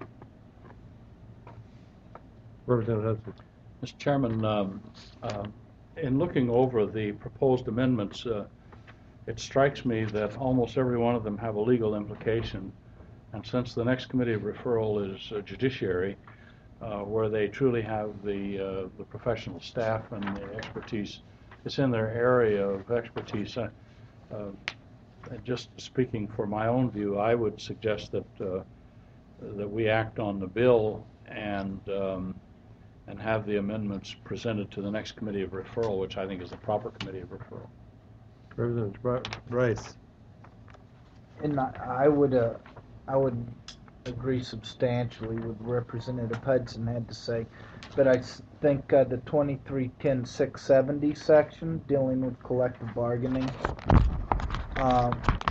Speaker 2: Representative Hudson.
Speaker 8: Mister Chairman, um, um, in looking over the proposed amendments, uh, it strikes me that almost every one of them have a legal implication. And since the next committee of referral is uh, judiciary, uh, where they truly have the, uh, the professional staff and the expertise, it's in their area of expertise. Uh, uh, just speaking for my own view, I would suggest that, uh, that we act on the bill and um, and have the amendments presented to the next committee of referral, which I think is the proper committee of referral.
Speaker 2: Representative Rice.
Speaker 7: And I I would, uh, I would agree substantially with Representative Hudson had to say, but I s- think uh, the twenty-three ten six seventy section dealing with collective bargaining um,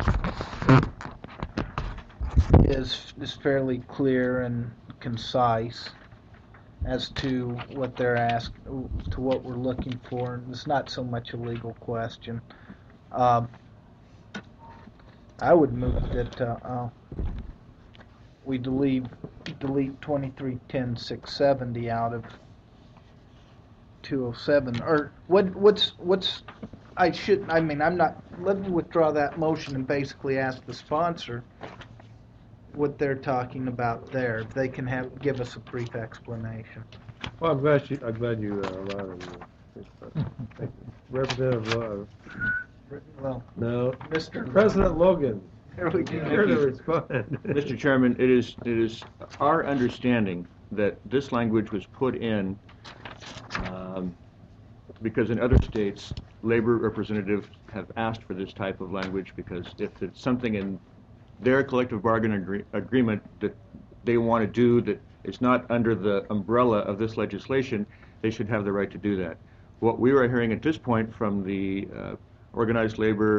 Speaker 7: is is fairly clear and concise as to what they're asked, to what we're looking for. It's not so much a legal question. Um, I would move that uh, uh, we delete delete twenty-three ten six seventy out of two oh seven. Or what? What's what's? I should. I mean, I'm not. Let me withdraw that motion and basically ask the sponsor what they're talking about there. If they can have give us a brief explanation.
Speaker 2: Well, I'm glad you, I'm glad you uh, allowed him. Uh, Representative, uh,
Speaker 7: Well,
Speaker 2: no,
Speaker 7: Mister
Speaker 2: President Logan.
Speaker 7: There we go.
Speaker 2: Here to respond.
Speaker 9: Mister Chairman, it is it is our understanding that this language was put in um, because in other states, labor representatives have asked for this type of language because if it's something in their collective bargaining agree agreement that they want to do that is not under the umbrella of this legislation, they should have the right to do that. What we are hearing at this point from the uh, organized labor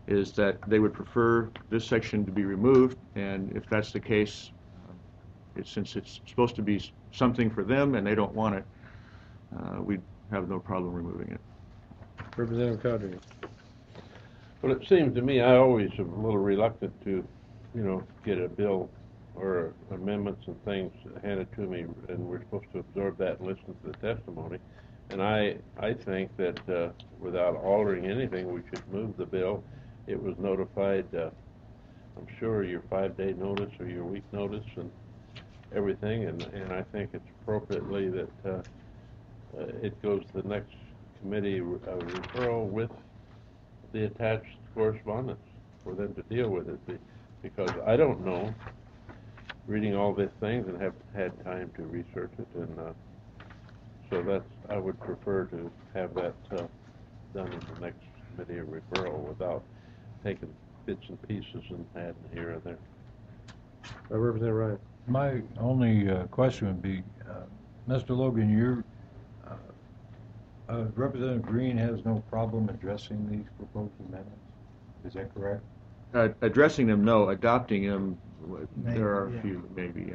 Speaker 9: is that they would prefer this section to be removed, and if that's the case, uh, it, since it's supposed to be s- something for them and they don't want it, uh, we'd have no problem removing it.
Speaker 2: Representative Codrington.
Speaker 3: Well, it seems to me, I always am a little reluctant to, you know, get a bill or amendments and things handed to me, and we're supposed to absorb that and listen to the testimony. And I, I think that uh, without altering anything, we should move the bill. It was notified, uh, I'm sure, your five-day notice or your week notice and everything, and, and I think it's appropriately that uh, uh, it goes to the next committee uh, referral with the attached correspondence for them to deal with it, be- because I don't know, reading all these things and have had time to research it, and uh, so that's, I would prefer to have that uh, done in the next committee of referral without taking bits and pieces and adding here and there.
Speaker 2: Uh, Representative Ryan.
Speaker 5: My only uh, question would be, uh, Mister Logan, you're, uh, uh, Representative Green has no problem addressing these proposed amendments. Is that correct?
Speaker 9: Uh, addressing them, no. Adopting them, w- there are
Speaker 7: Maybe,
Speaker 9: a
Speaker 7: yeah.
Speaker 9: few, maybe,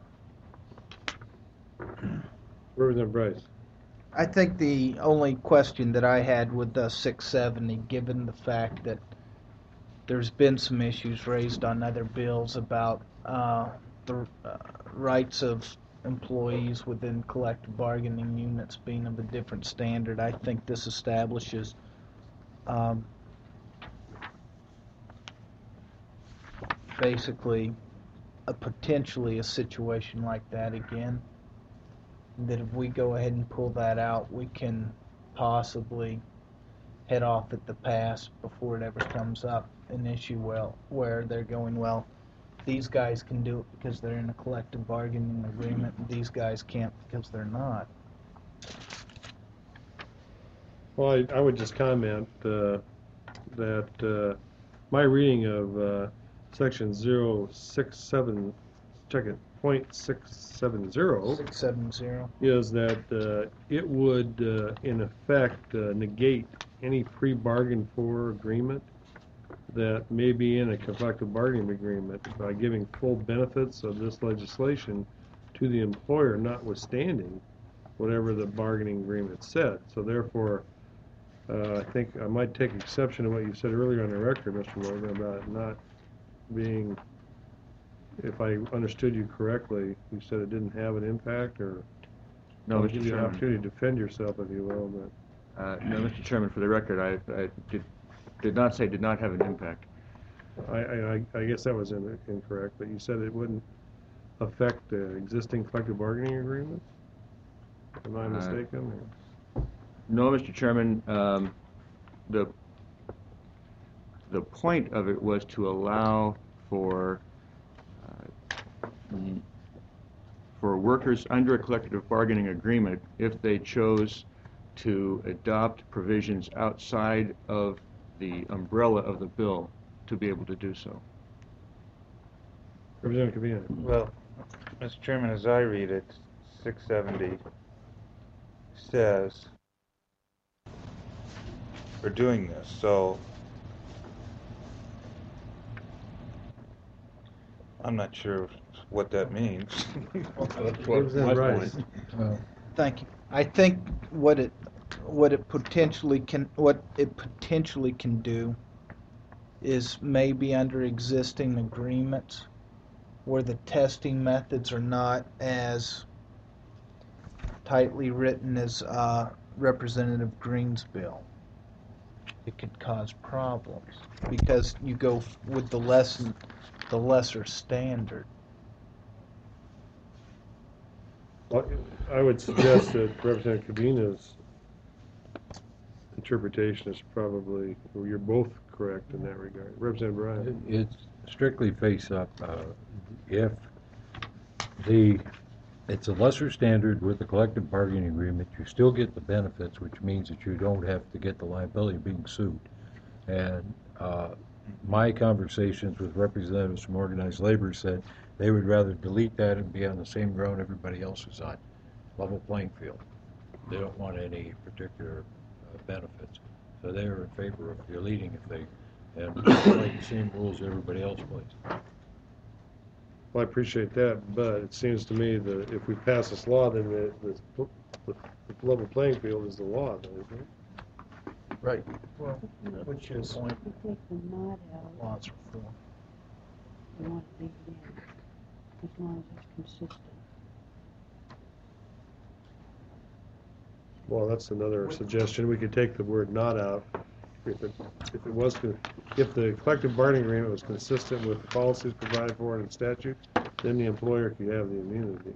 Speaker 9: yeah.
Speaker 2: Representative Bryce.
Speaker 7: I think the only question that I had with the six seventy, given the fact that there's been some issues raised on other bills about uh, the uh, rights of employees within collective bargaining units being of a different standard, I think this establishes um, basically a potentially a situation like that again. That if we go ahead and pull that out, we can possibly head off at the pass before it ever comes up an issue well where they're going, well, these guys can do it because they're in a collective bargaining agreement and these guys can't because they're not.
Speaker 2: Well, I, I would just comment uh, that uh, my reading of uh, section zero six seven, check it, point six seven zero
Speaker 7: Six seven zero.
Speaker 2: is that uh, it would, uh, in effect, uh, negate any pre-bargained for agreement that may be in a collective bargaining agreement by giving full benefits of this legislation to the employer, notwithstanding whatever the bargaining agreement said. So therefore, uh, I think I might take exception to what you said earlier on the record, Mister Logan, about it not being, if I understood you correctly, you said it didn't have an impact, or
Speaker 9: No,
Speaker 2: I'll
Speaker 9: Mister
Speaker 2: give you an
Speaker 9: Chairman.
Speaker 2: opportunity to defend yourself, if you will, but
Speaker 9: Uh, no, Mister Chairman, for the record, I, I did, did not say did not have an impact.
Speaker 2: I, I, I- I guess that was in- incorrect, but you said it wouldn't affect the existing collective bargaining agreements? Am I
Speaker 9: Uh,
Speaker 2: mistaken? or-
Speaker 9: No, Mister Chairman, um, the, the point of it was to allow for, uh, mm, for workers under a collective bargaining agreement, if they chose to adopt provisions outside of the umbrella of the bill, to be able to do so.
Speaker 2: Representative Covina.
Speaker 1: Well, Mister Chairman, as I read it, six seventy says we're doing this, so I'm not sure what that means.
Speaker 3: That's what my
Speaker 2: Representative Rice.
Speaker 3: point.
Speaker 5: Well,
Speaker 7: Thank you. I think what it what it potentially can what it potentially can do is maybe under existing agreements where the testing methods are not as tightly written as uh, Representative Green's bill. It could cause problems because you go f- with the less the lesser standard.
Speaker 2: Well, I would suggest that Representative Covina's interpretation is probably, well, you're both correct in that regard. Representative Bryan.
Speaker 5: It's strictly face-up. Uh, If the, it's a lesser standard with the collective bargaining agreement, you still get the benefits, which means that you don't have to get the liability of being sued. And uh, my conversations with representatives from organized labor said they would rather delete that and be on the same ground everybody else is on, level playing field. They don't want any particular uh, benefits. So they are in favor of deleting if they and play the same rules everybody else plays.
Speaker 2: Well, I appreciate that, but it seems to me that if we pass this law, then the, the, the level playing field is the law, then, isn't it?
Speaker 7: Right. Well, which is
Speaker 4: If you take the mod out,
Speaker 7: lots of reform.
Speaker 4: you want to leave it in, as long as it's consistent.
Speaker 2: Well, that's another suggestion. We could take the word "not" out. If it, if it was, con- if the collective bargaining agreement was consistent with the policies provided for in statute, then the employer could have the immunity.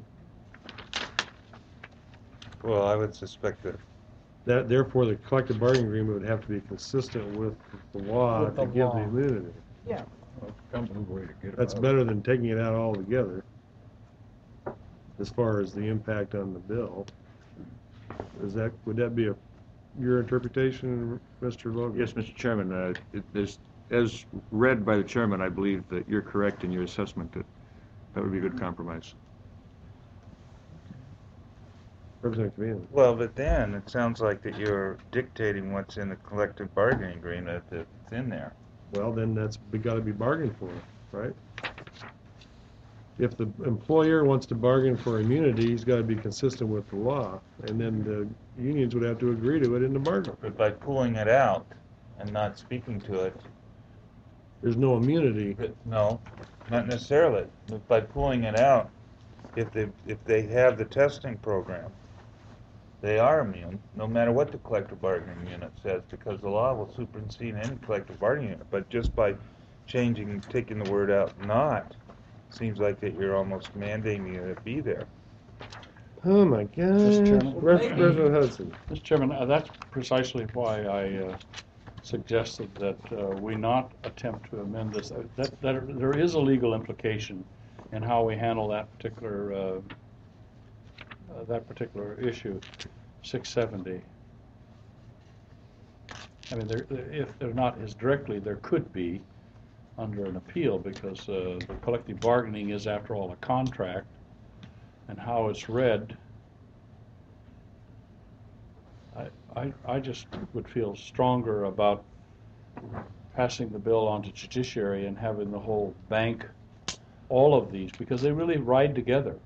Speaker 1: Well, I would suspect that,
Speaker 2: That, therefore, the collective bargaining agreement would have to be consistent with the law
Speaker 7: With
Speaker 2: to
Speaker 7: the
Speaker 2: give
Speaker 7: law.
Speaker 2: the immunity.
Speaker 7: Yeah.
Speaker 5: Company way to get it
Speaker 2: That's
Speaker 5: out.
Speaker 2: better than taking it out altogether, as far as the impact on the bill. Is that, would that be a, your interpretation, Mister Logan?
Speaker 9: Yes, Mister Chairman, uh, it is, as read by the chairman, I believe that you're correct in your assessment that that would be a good compromise.
Speaker 2: Representative Covino.
Speaker 1: well, but then it sounds like that you're dictating what's in the collective bargaining agreement that's in there.
Speaker 2: Well, then that's got to be bargained for, right? If the employer wants to bargain for immunity, he's got to be consistent with the law, and then the unions would have to agree to it in the bargain.
Speaker 1: But by pulling it out and not speaking to it,
Speaker 2: There's no immunity.
Speaker 1: but no, not necessarily. But by pulling it out, if they, if they have the testing program, they are immune, no matter what the collective bargaining unit says, because the law will supersede any collective bargaining unit. But just by changing, taking the word out, not, seems like that you're almost mandating it to be there.
Speaker 2: Oh, my gosh.
Speaker 8: Mister Chairman?
Speaker 2: Res- President Hudson.
Speaker 8: Mister Chairman, uh, that's precisely why I uh, suggested that uh, we not attempt to amend this. Uh, That, that there is a legal implication in how we handle that particular, uh, uh, that particular issue, six seventy. I mean, there, if they're not as directly, there could be under an appeal, because uh, the collective bargaining is, after all, a contract, and how it's read, I, I, I just would feel stronger about passing the bill on to judiciary and having the whole bank, all of these, because they really ride together.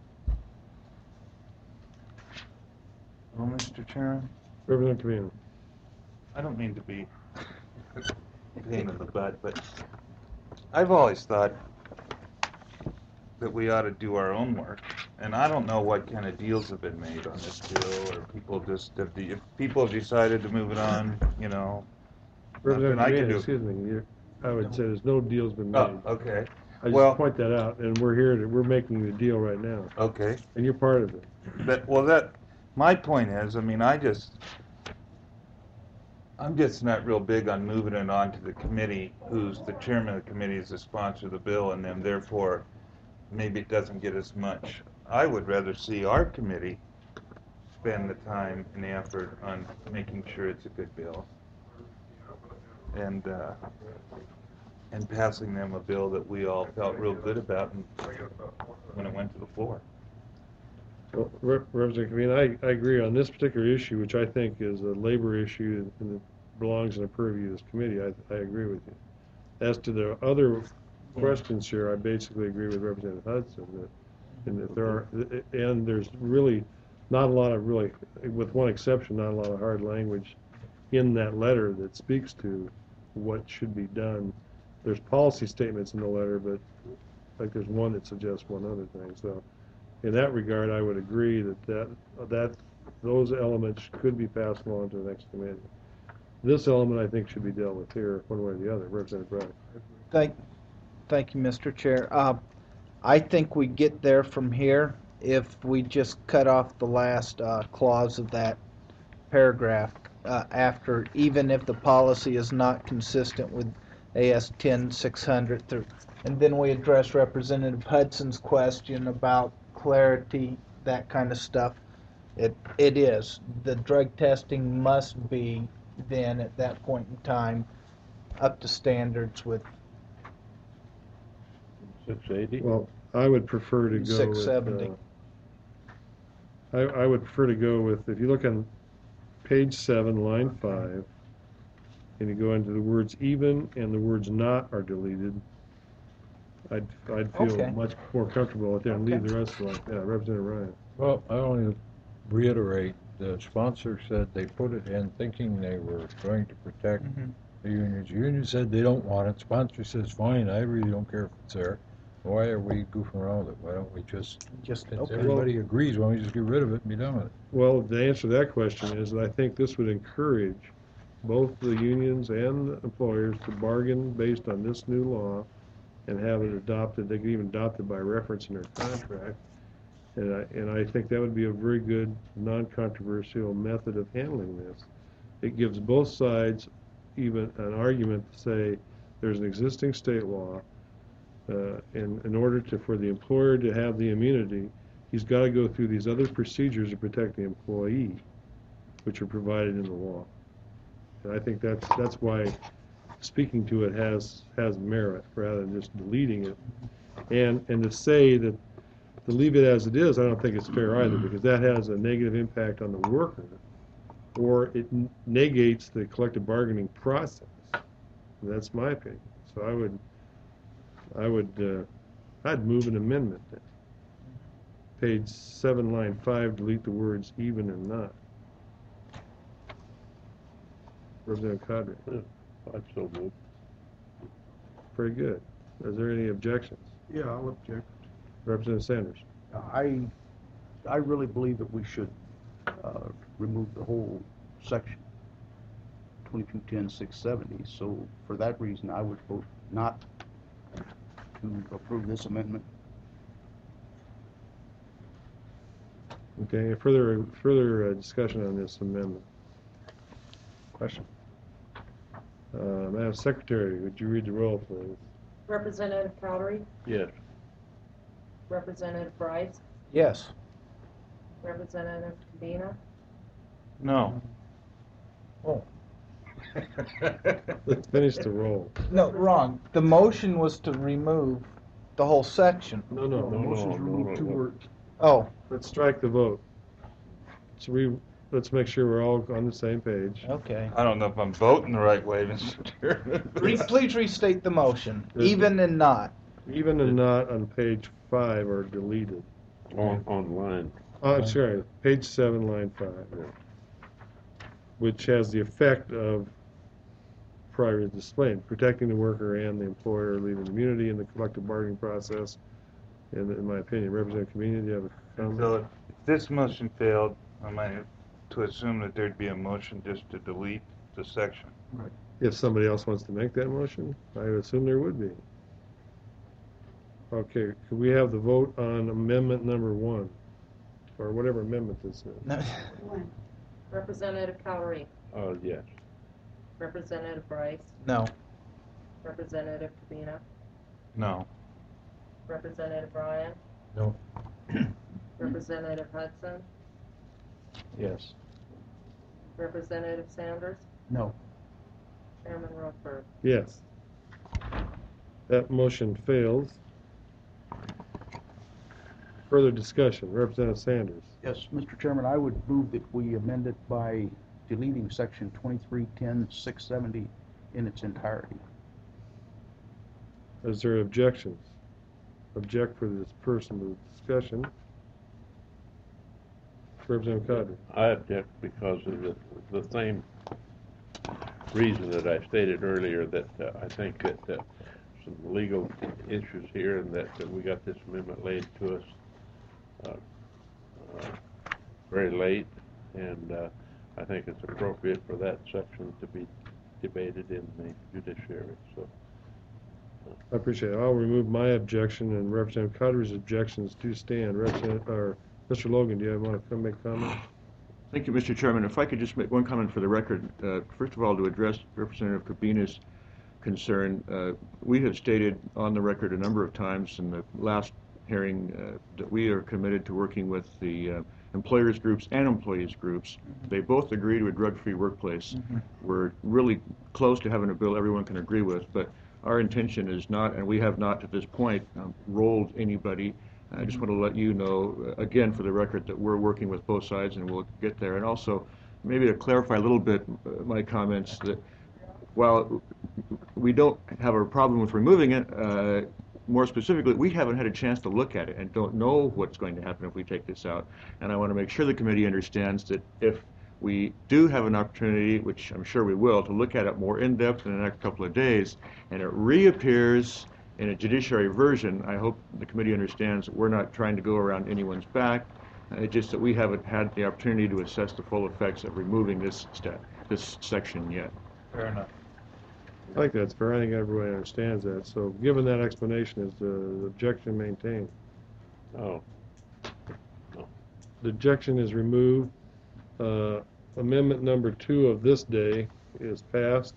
Speaker 1: Well, Mister Chairman,
Speaker 2: Representative Covino.
Speaker 1: I don't mean to be a pain in the butt, but I've always thought that we ought to do our own work. And I don't know what kind of deals have been made on this bill, or people just, if, the, if people have decided to move it on, you know, nothing
Speaker 2: Representative
Speaker 1: I can
Speaker 2: Covino,
Speaker 1: do.
Speaker 2: excuse me, you- I would say there's no deal's been
Speaker 1: Oh,
Speaker 2: made.
Speaker 1: okay,
Speaker 2: I
Speaker 1: well-
Speaker 2: just point that out, and we're here, to we're making the deal right now,
Speaker 1: okay.
Speaker 2: and you're part of it.
Speaker 1: But, well, that, my point is, I mean, I just, I'm just not real big on moving it on to the committee, who's the chairman of the committee is the sponsor of the bill, and then therefore, maybe it doesn't get as much. I would rather see our committee spend the time and the effort on making sure it's a good bill, and, uh, and passing them a bill that we all felt real good about and- when it went to the floor.
Speaker 2: Well, Rep- Representative Covino, I, I agree on this particular issue, which I think is a labor issue and it belongs in the purview of this committee. I, I agree with you. As to the other questions here, I basically agree with Representative Hudson that, and that there are, and there's really not a lot of really, with one exception, not a lot of hard language in that letter that speaks to what should be done. There's policy statements in the letter, but like there's one that suggests one other thing. So in that regard, I would agree that that, that those elements could be passed along to the next committee. This element, I think, should be dealt with here, one way or the other. Representative Brown.
Speaker 7: Thank, thank you, Mister Chair. Uh, I think we get there from here if we just cut off the last uh, clause of that paragraph uh, after, even if the policy is not consistent with A S ten six hundred through, and then we address Representative Hudson's question about clarity, that kind of stuff. It it is. The drug testing must be then at that point in time up to standards with
Speaker 3: Six eighty?
Speaker 2: Well, I would prefer to go
Speaker 7: six
Speaker 2: with,
Speaker 7: seventy.
Speaker 2: uh, I, I would prefer to go with, if you look on page seven, line five, and you go into the words even and the words not are deleted, I'd, I'd feel
Speaker 7: Okay.
Speaker 2: much more comfortable with that and leave
Speaker 7: Okay.
Speaker 2: the rest like that. Representative Ryan.
Speaker 5: Well, I only reiterate, the sponsor said they put it in thinking they were going to protect
Speaker 7: Mhm.
Speaker 5: the unions. The union said they don't want it. Sponsor says, fine, I really don't care if it's there. Why are we goofing around with it? Why don't we just,
Speaker 7: Just,
Speaker 5: since
Speaker 7: okay.
Speaker 5: everybody agrees, why don't we just get rid of it and be done with it?
Speaker 2: Well, the answer to that question is that I think this would encourage both the unions and the employers to bargain based on this new law and have it adopted. They could even adopt it by reference in their contract. And I, and I think that would be a very good, non-controversial method of handling this. It gives both sides even an argument to say there's an existing state law, uh, and in order to, for the employer to have the immunity, he's got to go through these other procedures to protect the employee, which are provided in the law. And I think that's, that's why speaking to it has, has merit rather than just deleting it. And, and to say that, to leave it as it is, I don't think it's fair either, because that has a negative impact on the worker, or it n- negates the collective bargaining process. And that's my opinion. So I would, I would, uh, I'd move an amendment. Page seven, line five, delete the words even and not. Representative Cadre.
Speaker 3: I'd so move.
Speaker 2: Very good. Is there any objections?
Speaker 10: Yeah, I'll object.
Speaker 2: Representative Sanders.
Speaker 10: I, I really believe that we should uh, remove the whole section, twenty-two ten six seventy. So for that reason, I would vote not to approve this amendment.
Speaker 2: Okay, further, further uh, discussion on this amendment? Question? Uh, Madam Secretary, would you read the roll, please?
Speaker 11: Representative Cowdery,
Speaker 3: Yes.
Speaker 11: Representative Bryce,
Speaker 7: Yes.
Speaker 11: Representative Cabina,
Speaker 1: No.
Speaker 7: Oh.
Speaker 2: Let's finish the roll.
Speaker 7: No, wrong. The motion was to remove the whole section.
Speaker 2: No, no,
Speaker 10: The
Speaker 2: no.
Speaker 10: motion's
Speaker 3: no,
Speaker 10: remove
Speaker 3: no,
Speaker 10: two
Speaker 3: no.
Speaker 10: words.
Speaker 7: Oh,
Speaker 2: Let's strike the vote. So we, let's make sure we're all on the same page.
Speaker 7: okay.
Speaker 1: I don't know if I'm voting the right way, Mister Chairman.
Speaker 7: Re- please restate the motion, even and not.
Speaker 2: Even and not on page five are deleted.
Speaker 3: On, online.
Speaker 2: Oh, I'm sorry, page seven, line five. Which has the effect of prior displayed, protecting the worker and the employer, leaving immunity in the collective bargaining process. In, in my opinion, Representative Communion, do you have a comment?
Speaker 1: So if this motion failed, am I to assume that there'd be a motion just to delete the section?
Speaker 2: If somebody else wants to make that motion, I would assume there would be. Okay, could we have the vote on amendment number one, or whatever amendment this is?
Speaker 11: Representative Cowdery,
Speaker 3: Uh, yes.
Speaker 11: Representative Bryce,
Speaker 7: No.
Speaker 11: Representative Cabina,
Speaker 1: No.
Speaker 11: Representative Ryan,
Speaker 5: No.
Speaker 11: Representative Hudson,
Speaker 10: Yes.
Speaker 11: Representative Sanders,
Speaker 10: No.
Speaker 11: Chairman Rutherford.
Speaker 2: Yes. That motion fails. Further discussion, Representative Sanders.
Speaker 10: Yes, Mister Chairman, I would move that we amend it by deleting section twenty-three ten six seventy in its entirety.
Speaker 2: Is there objections? Object for this person to discussion. Representative Cadre.
Speaker 3: I object because of the, the same reason that I stated earlier, that uh, I think that uh, some legal issues here, and that, that we got this amendment laid to us uh, uh, very late, and uh, I think it's appropriate for that section to be debated in the judiciary. So
Speaker 2: I appreciate it. I'll remove my objection, and Representative Cadre's objections do stand. Representative, or Mister Logan, do you want to come make comment?
Speaker 9: Thank you, Mister Chairman. If I could just make one comment for the record. Uh, First of all, to address Representative Cabina's concern, uh, we have stated on the record a number of times in the last hearing uh, that we are committed to working with the uh, employers groups and employees groups. They both agree to a drug-free workplace.
Speaker 7: Mm-hmm.
Speaker 9: We're really close to having a bill everyone can agree with, but our intention is not, and we have not to this point, um, rolled anybody. I just want to let you know, uh, again, for the record, that we're working with both sides and we'll get there. And also, maybe to clarify a little bit uh, my comments, that while we don't have a problem with removing it, uh, more specifically, we haven't had a chance to look at it and don't know what's going to happen if we take this out. And I want to make sure the committee understands that if we do have an opportunity, which I'm sure we will, to look at it more in depth in the next couple of days, and it reappears in a judiciary version, I hope the committee understands that we're not trying to go around anyone's back. Uh, it's just that we haven't had the opportunity to assess the full effects of removing this step, this section yet.
Speaker 1: Fair enough.
Speaker 2: I think that's fair. I think everybody understands that. So given that explanation, is the objection maintained?
Speaker 3: Oh,
Speaker 2: The objection is removed. Uh, Amendment number two of this day is passed.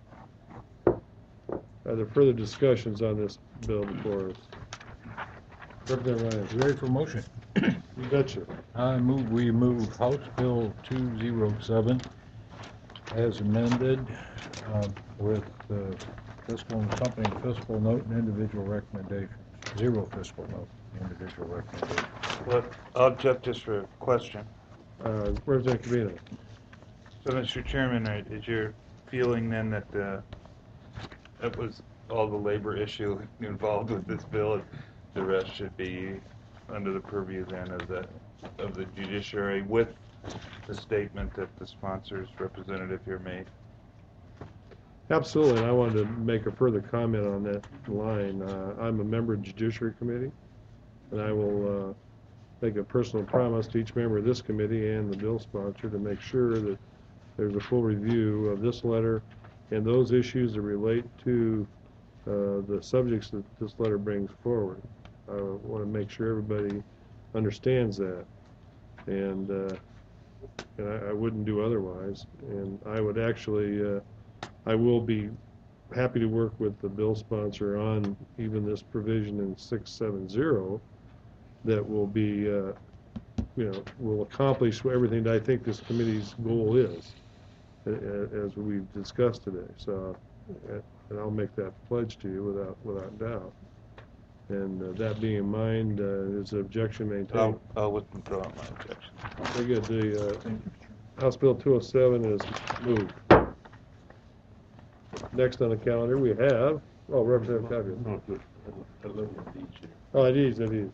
Speaker 2: Are there further discussions on this bill before us? Representative Ryan.
Speaker 5: You ready for motion?
Speaker 2: You betcha.
Speaker 5: I move, we move House Bill two oh seven as amended, uh, with uh, fiscal and accompanying fiscal note and individual recommendations. Zero fiscal note, individual recommendations.
Speaker 1: Well, I'll object just for a question.
Speaker 2: Uh, Representative Covino.
Speaker 1: So, Mister Chairman, uh, is your feeling then that uh, that was all the labor issue involved with this bill? The rest should be under the purview then of the of the judiciary, with the statement that the sponsor's representative here made?
Speaker 2: Absolutely, and I wanted to make a further comment on that line. Uh, I'm a member of the Judiciary Committee, and I will uh, make a personal promise to each member of this committee and the bill sponsor to make sure that there's a full review of this letter and those issues that relate to uh, the subjects that this letter brings forward. I want to make sure everybody understands that, and, uh, and I, I wouldn't do otherwise. And I would actually, uh, I will be happy to work with the bill sponsor on even this provision in six seven zero that will be, uh, you know, will accomplish everything that I think this committee's goal is, as we've discussed today. So, and I'll make that pledge to you without without doubt. And uh, that being in mind, uh, is the objection maintained?
Speaker 1: I'll, I'll withdraw my objection.
Speaker 2: Very good. The uh, House Bill two oh seven is moved. Next on the calendar, we have, oh, Representative Covey.
Speaker 3: no, just a little of these here.
Speaker 2: Oh, it is, it is.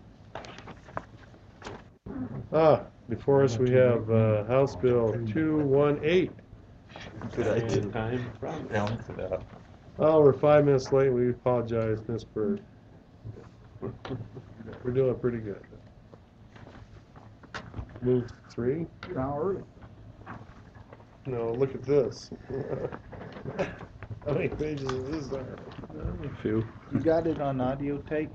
Speaker 2: Ah, before us, we have uh, House Bill two eighteen.
Speaker 1: Good idea.
Speaker 3: Time,
Speaker 1: Balance it out.
Speaker 2: Oh, we're five minutes late. We apologize, Miss Bird. We're doing pretty good. Move three?
Speaker 10: An hour early.
Speaker 2: No, look at this. How many pages is this?
Speaker 8: A few.
Speaker 7: You got it on audio tape?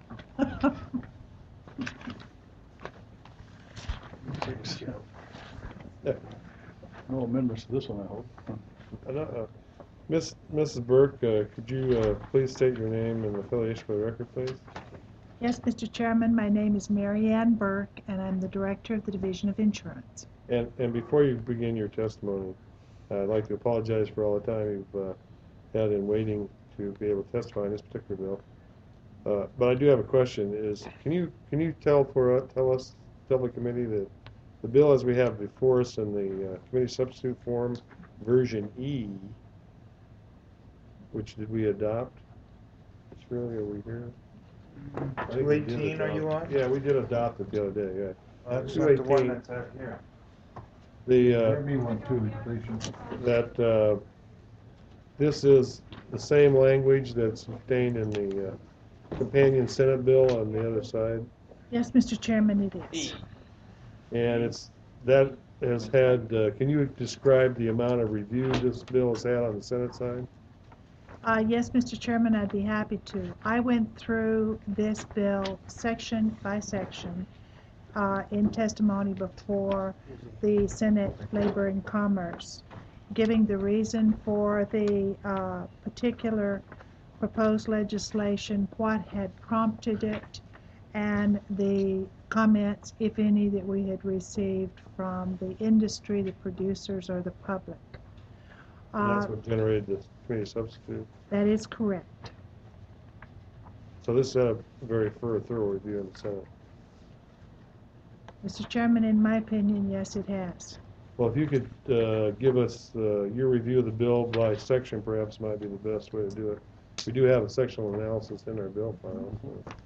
Speaker 10: No amendments to this one, I hope.
Speaker 2: Uh, Miss Missus Burke, uh, could you uh, please state your name and affiliation for the record, please?
Speaker 12: Yes, Mister Chairman, my name is Mary Ann Burke, and I'm the Director of the Division of Insurance.
Speaker 2: And and before you begin your testimony, uh, I'd like to apologize for all the time you've uh, had in waiting to be able to testify on this particular bill. Uh, but I do have a question: Is can you can you tell for uh, tell us tell the committee that the bill as we have before us in the uh, committee substitute form, version E, which did we adopt? It's really are we here? I think we did
Speaker 1: two eighteen, are
Speaker 2: adopt-
Speaker 1: you on?
Speaker 2: Yeah, we did adopt it the other day. Yeah.
Speaker 1: That's
Speaker 2: two
Speaker 1: not the one
Speaker 2: eighteen.
Speaker 1: that's out here.
Speaker 2: The uh,
Speaker 5: Give me one too, please.
Speaker 2: that uh, this is the same language that's contained in the uh, companion Senate bill on the other side,
Speaker 12: Yes, Mister Chairman, it is.
Speaker 2: and it's that has had. Uh, can you describe the amount of review this bill has had on the Senate side?
Speaker 12: Uh, yes, Mister Chairman, I'd be happy to. I went through this bill section by section uh, in testimony before the Senate Labor and Commerce, giving the reason for the uh, particular proposed legislation, what had prompted it, and the comments, if any, that we had received from the industry, the producers, or the public.
Speaker 2: And that's
Speaker 12: Uh,
Speaker 2: what generated this committee substitute.
Speaker 12: that is correct.
Speaker 2: So this had a very thorough, thorough review in the Senate.
Speaker 12: Mister Chairman, in my opinion, yes, it has.
Speaker 2: Well, if you could uh, give us uh, your review of the bill by section, perhaps might be the best way to do it. We do have a sectional analysis in our bill file.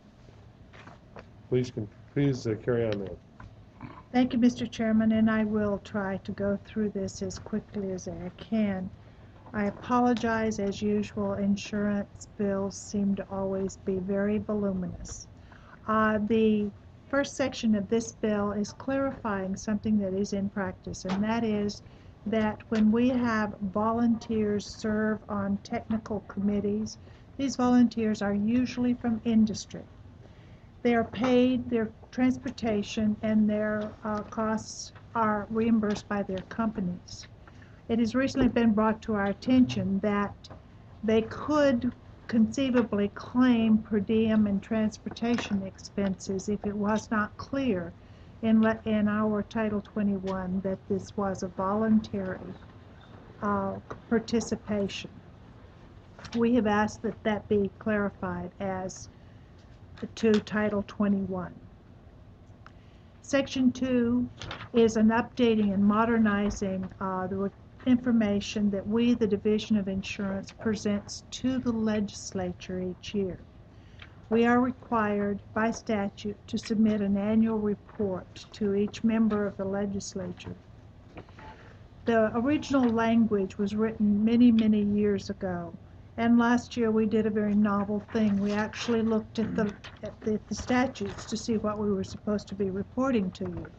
Speaker 2: Please, can, please uh, carry on that.
Speaker 12: Thank you, Mister Chairman, and I will try to go through this as quickly as I can. I apologize, as usual, insurance bills seem to always be very voluminous. Uh, the first section of this bill is clarifying something that is in practice, and that is that when we have volunteers serve on technical committees, these volunteers are usually from industry. They are paid their transportation and their uh, costs are reimbursed by their companies. It has recently been brought to our attention that they could conceivably claim per diem and transportation expenses if it was not clear in, le- in our Title twenty-one that this was a voluntary uh, participation. We have asked that that be clarified as to Title twenty-one. Section two is an updating and modernizing uh, the information that we, the Division of Insurance, presents to the legislature each year. We are required by statute to submit an annual report to each member of the legislature. The original language was written many, many years ago, and last year we did a very novel thing. We actually looked at the, at the, the statutes to see what we were supposed to be reporting to you.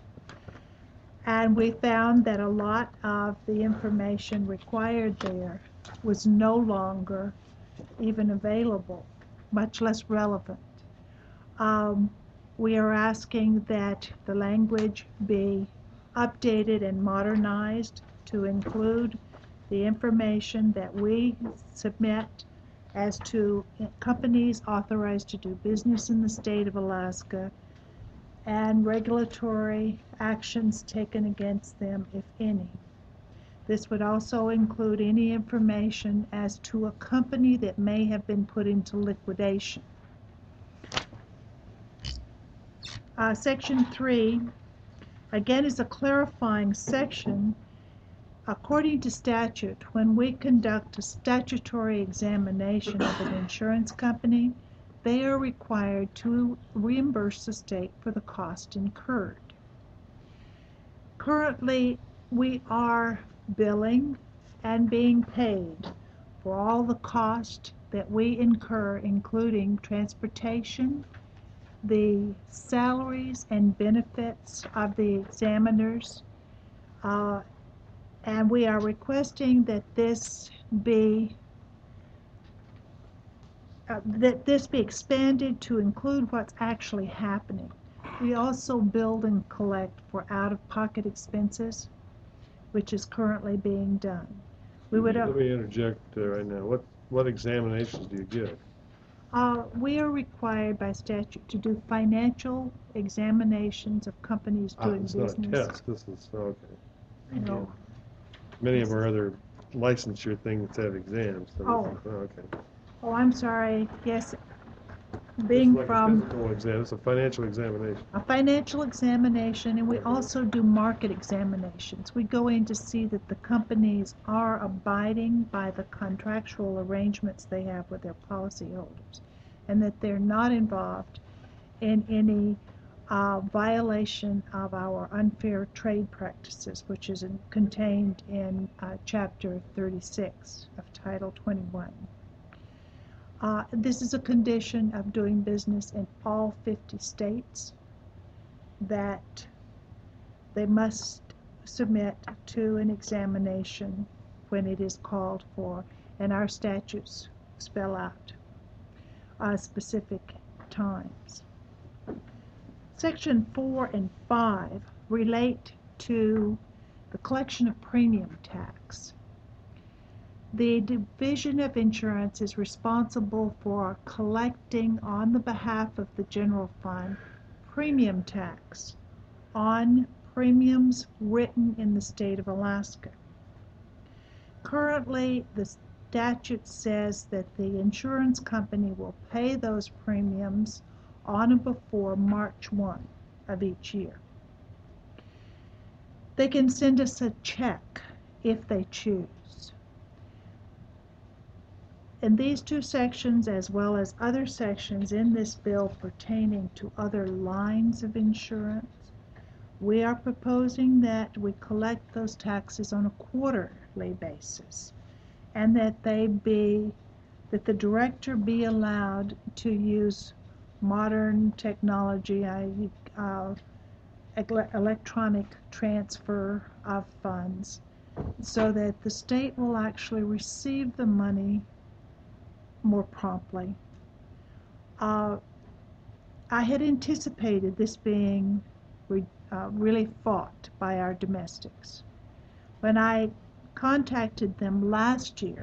Speaker 12: And we found that a lot of the information required there was no longer even available, much less relevant. Um, we are asking that the language be updated and modernized to include the information that we submit as to companies authorized to do business in the state of Alaska and regulatory actions taken against them, if any. This would also include any information as to a company that may have been put into liquidation. Uh, section three, again, is a clarifying section. According to statute, when we conduct a statutory examination of an insurance company, they are required to reimburse the state for the cost incurred. Currently, we are billing and being paid for all the cost that we incur, including transportation, the salaries and benefits of the examiners, uh, and we are requesting that this be Uh, that this be expanded to include what's actually happening. We also build and collect for out-of-pocket expenses, which is currently being done. We would.
Speaker 2: Let me interject uh, right now. What what examinations do you get?
Speaker 12: Uh, we are required by statute to do financial examinations of companies
Speaker 2: Ah,
Speaker 12: doing
Speaker 2: it's
Speaker 12: business.
Speaker 2: not a test. This is okay.
Speaker 12: No.
Speaker 2: Many of our other licensure things have exams. So
Speaker 12: Oh.
Speaker 2: this is- oh, okay.
Speaker 12: Oh, I'm sorry. Yes,
Speaker 2: It's
Speaker 12: being
Speaker 2: like a
Speaker 12: from
Speaker 2: physical exam. It's a financial examination.
Speaker 12: a financial examination, and we also do market examinations. We go in to see that the companies are abiding by the contractual arrangements they have with their policyholders, and that they're not involved in any uh, violation of our unfair trade practices, which is in, contained in uh, Chapter thirty-six of Title twenty-one. Uh, this is a condition of doing business in all fifty states, that they must submit to an examination when it is called for, and our statutes spell out uh, specific times. Section four and five relate to the collection of premium tax. The Division of Insurance is responsible for collecting on the behalf of the general fund premium tax on premiums written in the state of Alaska. Currently, the statute says that the insurance company will pay those premiums on or before March first of each year. They can send us a check if they choose. In these two sections, as well as other sections in this bill pertaining to other lines of insurance, we are proposing that we collect those taxes on a quarterly basis, and that they be, that the director be allowed to use modern technology, uh, electronic transfer of funds, so that the state will actually receive the money more promptly. Uh, I had anticipated this being re, uh, really fought by our domestics. When I contacted them last year,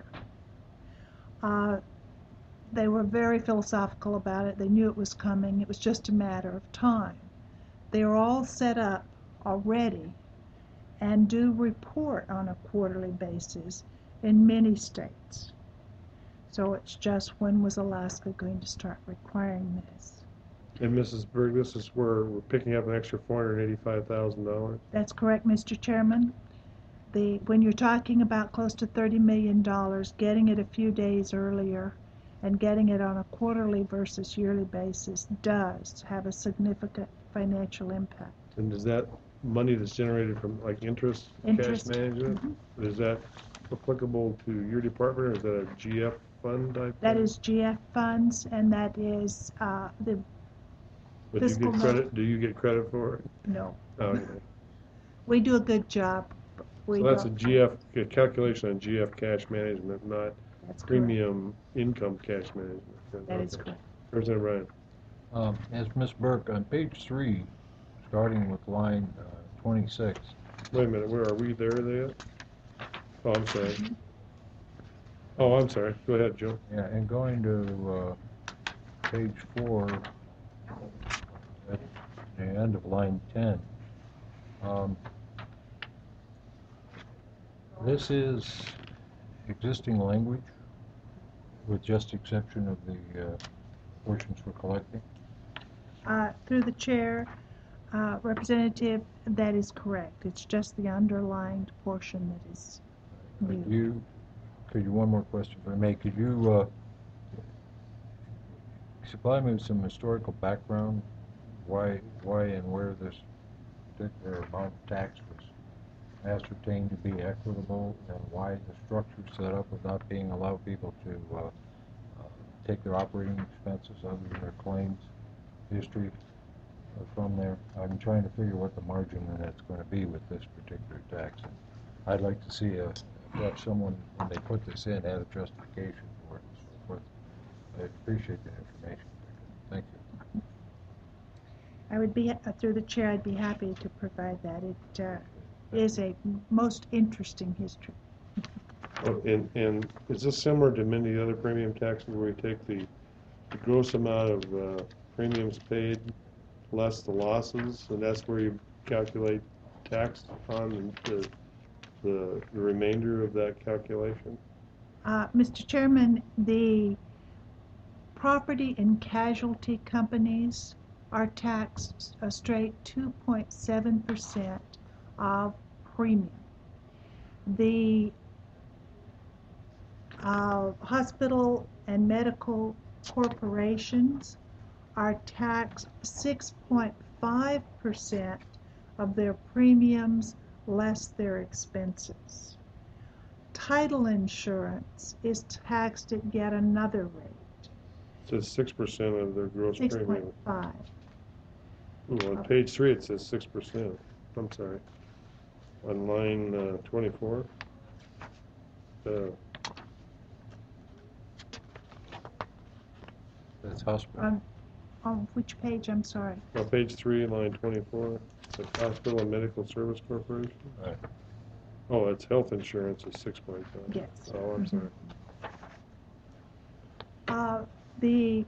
Speaker 12: uh, they were very philosophical about it. They knew it was coming. It was just a matter of time. They are all set up already and do report on a quarterly basis in many states. So it's just, when was Alaska going to start requiring this?
Speaker 2: And Missus Berg, this is where we're picking up an extra four hundred eighty-five thousand dollars?
Speaker 12: That's correct, Mister Chairman. The, when you're talking about close to thirty million dollars, getting it a few days earlier and getting it on a quarterly versus yearly basis does have a significant financial impact.
Speaker 2: And is that money that's generated from, like, interest,
Speaker 12: Interest.
Speaker 2: cash management?
Speaker 12: Mhm.
Speaker 2: Is that applicable to your department, or is that a G F fund type
Speaker 12: That
Speaker 2: thing?
Speaker 12: is G F funds, and that is uh, the
Speaker 2: But do you
Speaker 12: fiscal
Speaker 2: get credit, do you get credit for it?
Speaker 12: no.
Speaker 2: Oh, okay.
Speaker 12: We do a good job. We
Speaker 2: So that's a
Speaker 12: don't-
Speaker 2: G F, a calculation on G F cash management, not
Speaker 12: That's correct.
Speaker 2: premium income cash management.
Speaker 12: That is
Speaker 2: Okay.
Speaker 12: correct.
Speaker 2: Representative Ryan.
Speaker 5: Um, as Miz Burke, on page three, starting with line uh, twenty-six,
Speaker 2: Wait a minute, where are we there yet? Oh, I'm sorry. Oh, I'm sorry. Go ahead, Joe.
Speaker 5: yeah, and going to uh, page four, at the end of line ten, um, this is existing language, with just exception of the uh, portions we're collecting.
Speaker 12: Uh, through the chair, uh, Representative, that is correct. It's just the underlined portion that is
Speaker 5: Could
Speaker 12: new.
Speaker 5: you, could you, one more question if I may, could you uh, supply me with some historical background, why, why and where this particular amount of tax was ascertained to be equitable, and why the structure set up without being allow people to uh, uh, take their operating expenses other than their claims history uh, from there? I'm trying to figure what the margin in that's going to be with this particular tax. And I'd like to see a, have someone, when they put this in, add a justification for it and so forth. I appreciate the information. Thank you.
Speaker 12: I would be, uh, through the chair, I'd be happy to provide that. It uh, is a most interesting history.
Speaker 2: Oh, and, and is this similar to many of the other premium taxes where we take the, the gross amount of uh, premiums paid less the losses, and that's where you calculate tax on the, the, the remainder of that calculation?
Speaker 12: Uh, Mister Chairman, the property and casualty companies are taxed a straight two point seven percent of premium. The uh, hospital and medical corporations are taxed six point five percent of their premiums less their expenses. Title insurance is taxed at yet another rate,
Speaker 2: It says six percent of their gross
Speaker 12: six
Speaker 2: premium.
Speaker 12: point five.
Speaker 2: Ooh, on page three, it says six percent. I'm sorry. On line uh, twenty-four. Uh,
Speaker 5: That's hospital.
Speaker 12: On, on which page, I'm sorry?
Speaker 2: on page three, line twenty-four, the Hospital and Medical Service Corporation.
Speaker 5: Right.
Speaker 2: Oh, it's health insurance is six point five.
Speaker 12: Yes.
Speaker 2: Oh, I'm
Speaker 12: Mhm.
Speaker 2: sorry.
Speaker 12: Uh, the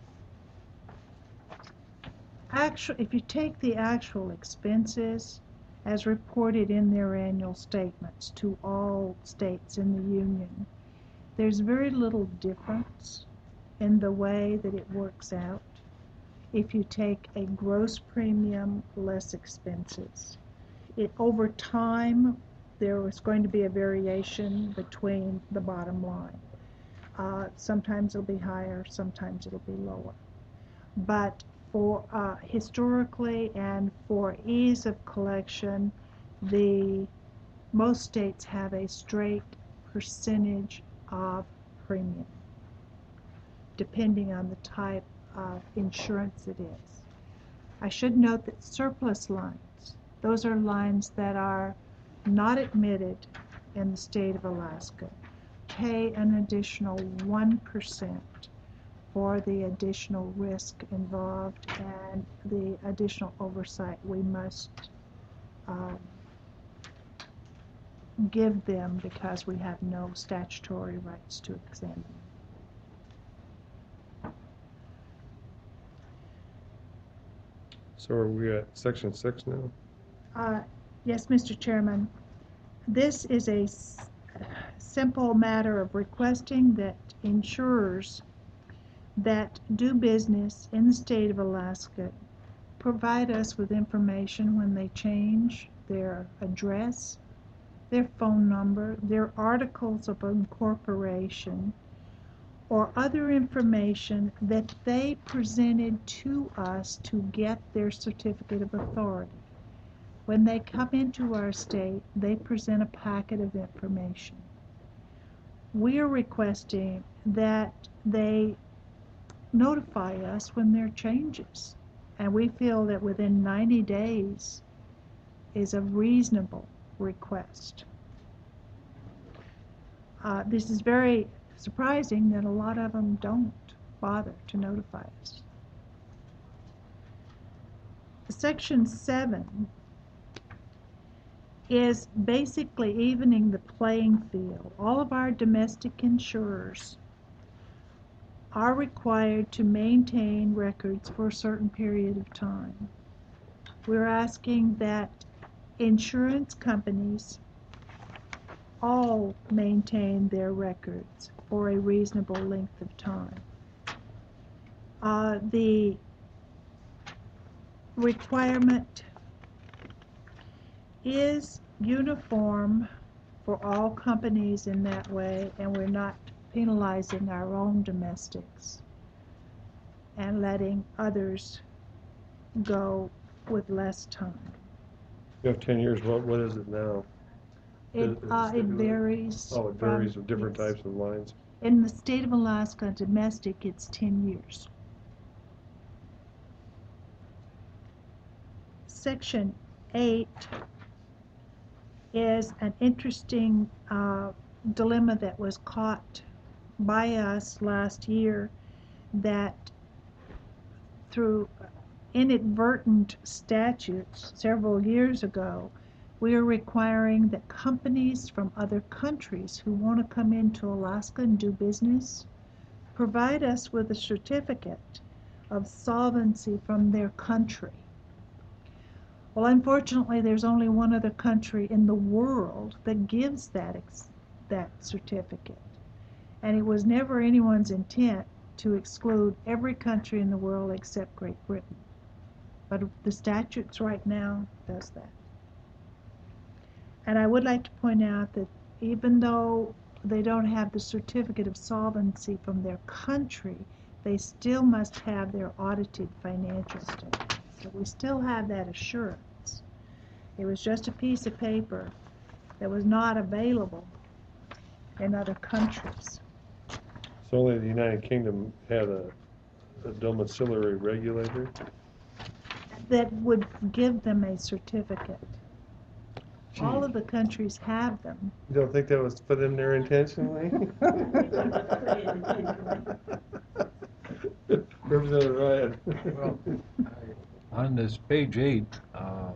Speaker 12: actual, if you take the actual expenses as reported in their annual statements to all states in the Union, there's very little difference in the way that it works out if you take a gross premium less expenses. It, over time, there was going to be a variation between the bottom line. Uh, sometimes it'll be higher, sometimes it'll be lower. But for uh, historically and for ease of collection, the most states have a straight percentage of premium, depending on the type of insurance it is. I should note that surplus lines, those are lines that are not admitted in the state of Alaska, pay an additional one percent for the additional risk involved and the additional oversight we must um, give them because we have no statutory rights to examine them.
Speaker 2: So are we at section six now?
Speaker 12: Uh, yes, Mister Chairman. This is a s- simple matter of requesting that insurers that do business in the state of Alaska provide us with information when they change their address, their phone number, their articles of incorporation, or other information that they presented to us to get their certificate of authority. When they come into our state, they present a packet of information. We are requesting that they notify us when there are changes, and we feel that within ninety days is a reasonable request. Uh, this is very surprising that a lot of them don't bother to notify us. Section seven is basically evening the playing field. All of our domestic insurers are required to maintain records for a certain period of time. We're asking that insurance companies all maintain their records for a reasonable length of time. Uh, the requirement is uniform for all companies in that way, and we're not penalizing our own domestics and letting others go with less time.
Speaker 2: You have ten years, what, what is it now?
Speaker 12: It,
Speaker 2: Is- is it
Speaker 12: uh, it
Speaker 2: stipulated?
Speaker 12: varies.
Speaker 2: Oh, it
Speaker 12: from-
Speaker 2: varies with different
Speaker 12: yes.
Speaker 2: types of lines.
Speaker 12: In the state of Alaska, domestic, it's ten years. Section eight is an interesting uh, dilemma that was caught by us last year, that through inadvertent statutes several years ago, we are requiring that companies from other countries who want to come into Alaska and do business provide us with a certificate of solvency from their country. Well, unfortunately, there's only one other country in the world that gives that ex- that certificate. And it was never anyone's intent to exclude every country in the world except Great Britain. But the statutes right now does that. And I would like to point out that even though they don't have the certificate of solvency from their country, they still must have their audited financial statements. So we still have that assurance. It was just a piece of paper that was not available in other countries.
Speaker 2: So only the United Kingdom had a, a domiciliary regulator?
Speaker 12: That would give them a certificate. All of the countries have them.
Speaker 2: You don't think that was put in there intentionally? Representative Ryan.
Speaker 5: Well, on this page eight, uh,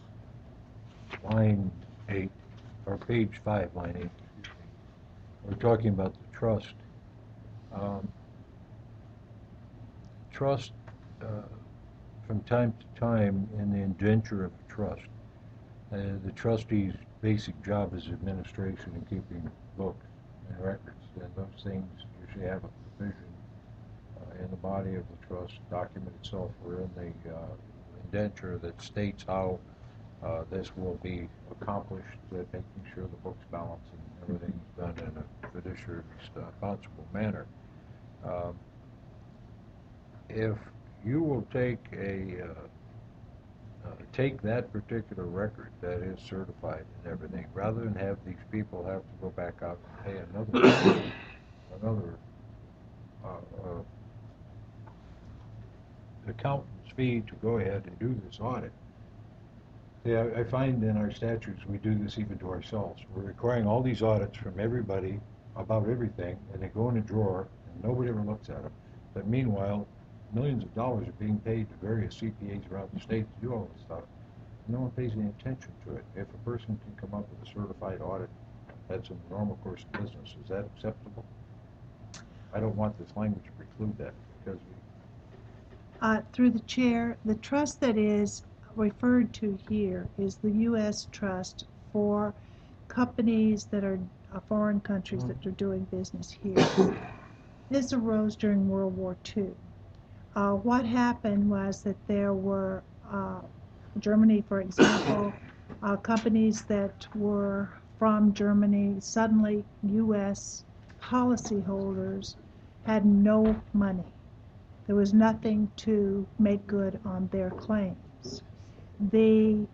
Speaker 5: line eight, or page five, line eight, excuse me, we're talking about the trust. Um, trust, uh, from time to time, in the indenture of a trust, uh, the trustee's basic job is administration and keeping books and records, and those things usually have a provision uh, in the body of the trust document itself or in the uh, indenture that states how uh, this will be accomplished, uh, making sure the books balance and everything is done in a fiduciary responsible manner. Um, if you will take a uh, uh, take that particular record that is certified and everything, rather than have these people have to go back out and pay another another uh, uh, accountant's fee to go ahead and do this audit. Yeah, I find in our statutes we do this even to ourselves. We're requiring all these audits from everybody about everything, and they go in a drawer, and nobody ever looks at them. But meanwhile, millions of dollars are being paid to various C P As around the state to do all this stuff. No one pays any attention to it. If a person can come up with a certified audit, that's in the normal course of business. Is that acceptable? I don't want this language to preclude that, because we
Speaker 12: Uh, through the chair, the trust that is referred to here is the U S Trust for companies that are uh, foreign countries that are doing business here. This arose during World War Two. Uh, what happened was that there were, uh, Germany, for example, uh, companies that were from Germany, suddenly U S policyholders had no money. There was nothing to make good on their claims. The,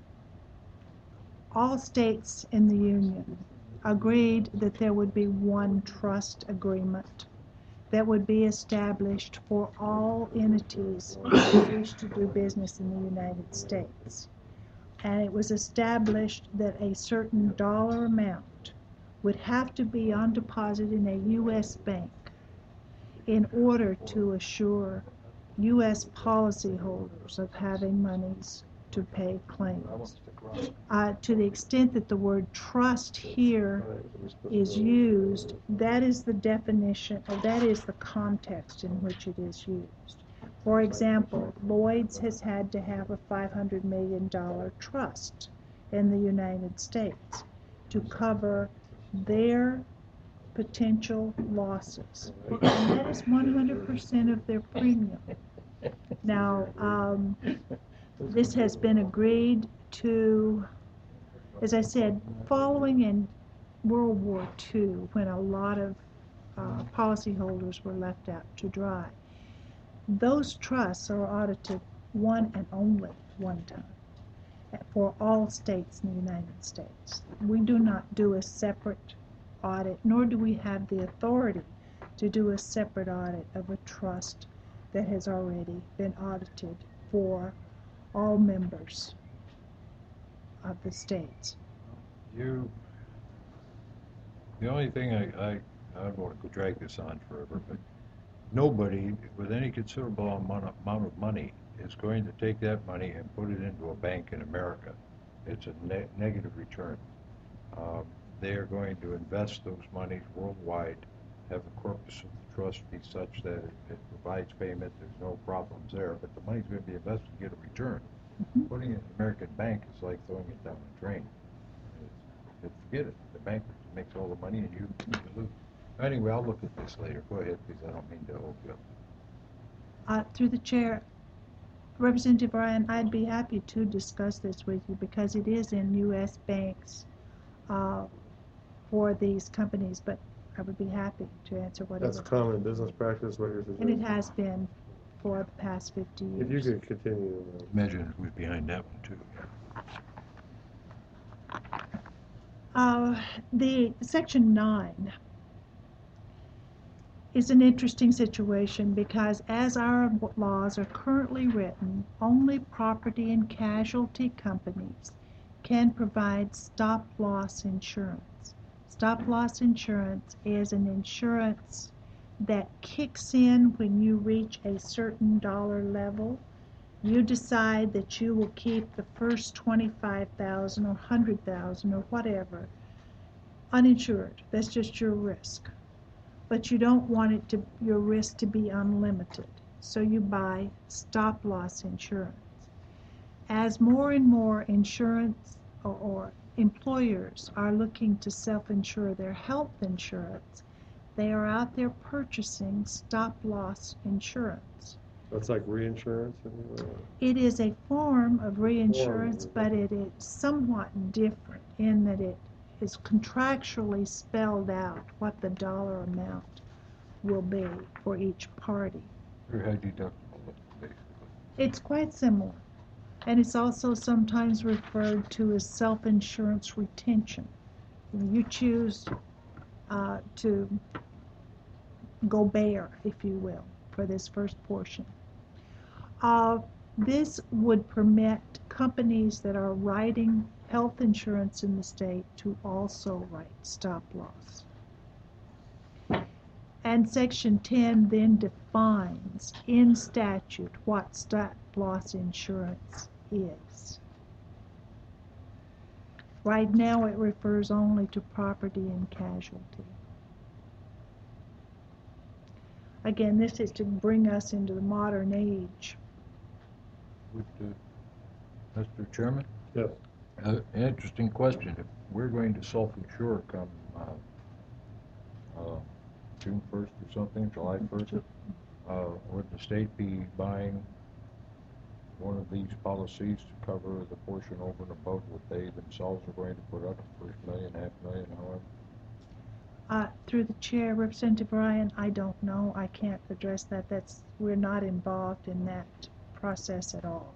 Speaker 12: all states in the Union agreed that there would be one trust agreement that would be established for all entities that wish to do business in the United States. And it was established that a certain dollar amount would have to be on deposit in a U S bank in order to assure U S policyholders of having monies to pay claims. Uh, to the extent that the word trust here is used, that is the definition, or that is the context in which it is used. For example, Lloyd's has had to have a five hundred million dollars trust in the United States to cover their potential losses. And that is one hundred percent of their premium. Now, um, this has been agreed to, as I said, following in World War Two, when a lot of uh, policyholders were left out to dry. Those trusts are audited one and only one time for all states in the United States. We do not do a separate audit, nor do we have the authority to do a separate audit of a trust that has already been audited for all members of the states.
Speaker 5: You, the only thing I, I, I don't want to go drag this on forever, but nobody with any considerable amount of, amount of money is going to take that money and put it into a bank in America. It's a ne negative return. Um, they are going to invest those monies worldwide, have the corpus of the trust be such that it, it provides payment, there's no problems there, but the money's going to be invested to get a return. Mm-hmm. Putting it in an American bank is like throwing it down the drain. It's, it, forget it. The bank makes all the money and you, you lose. Anyway, I'll look at this later. Go ahead, please. I don't mean to hold you up.
Speaker 12: Uh, through the chair, Representative Ryan, I'd be happy to discuss this with you because it is in U S banks uh, for these companies, but I would be happy to answer whatever.
Speaker 2: That's common business practice, what you're suggesting.
Speaker 12: And it has been for the past fifty years.
Speaker 2: If you could continue. Uh,
Speaker 5: Imagine who's behind that one, too.
Speaker 12: Uh, the Section nine is an interesting situation because as our laws are currently written, only property and casualty companies can provide stop-loss insurance. Stop-loss insurance is an insurance that kicks in when you reach a certain dollar level. You decide that you will keep the first twenty-five thousand dollars or one hundred thousand dollars or whatever uninsured. That's just your risk. But you don't want it to, your risk to be unlimited. So you buy stop-loss insurance. As more and more insurance or, or employers are looking to self-insure their health insurance, they are out there purchasing stop-loss insurance.
Speaker 2: That's like reinsurance? Anyway.
Speaker 12: It is a form of reinsurance, but it is somewhat different in that it is contractually spelled out what the dollar amount will be for each party.
Speaker 5: Very high deductible, basically.
Speaker 12: It's quite similar. And it's also sometimes referred to as self-insurance retention. You choose uh, to go bare, if you will, for this first portion. Uh, this would permit companies that are writing health insurance in the state to also write stop loss. And Section ten then defines in statute what stop loss insurance is. Right now it refers only to property and casualty. Again, this is to bring us into the modern age.
Speaker 5: Would, uh, Mister Chairman?
Speaker 2: Yes.
Speaker 5: Uh, an interesting question. If we're going to self-insure come uh, uh, June first or something, July first, uh, would the state be buying one of these policies to cover the portion over and above what they themselves are going to put up, first million, half million, however?
Speaker 12: Uh, through the chair, Representative Ryan, I don't know. I can't address that. That's, we're not involved in that process at all.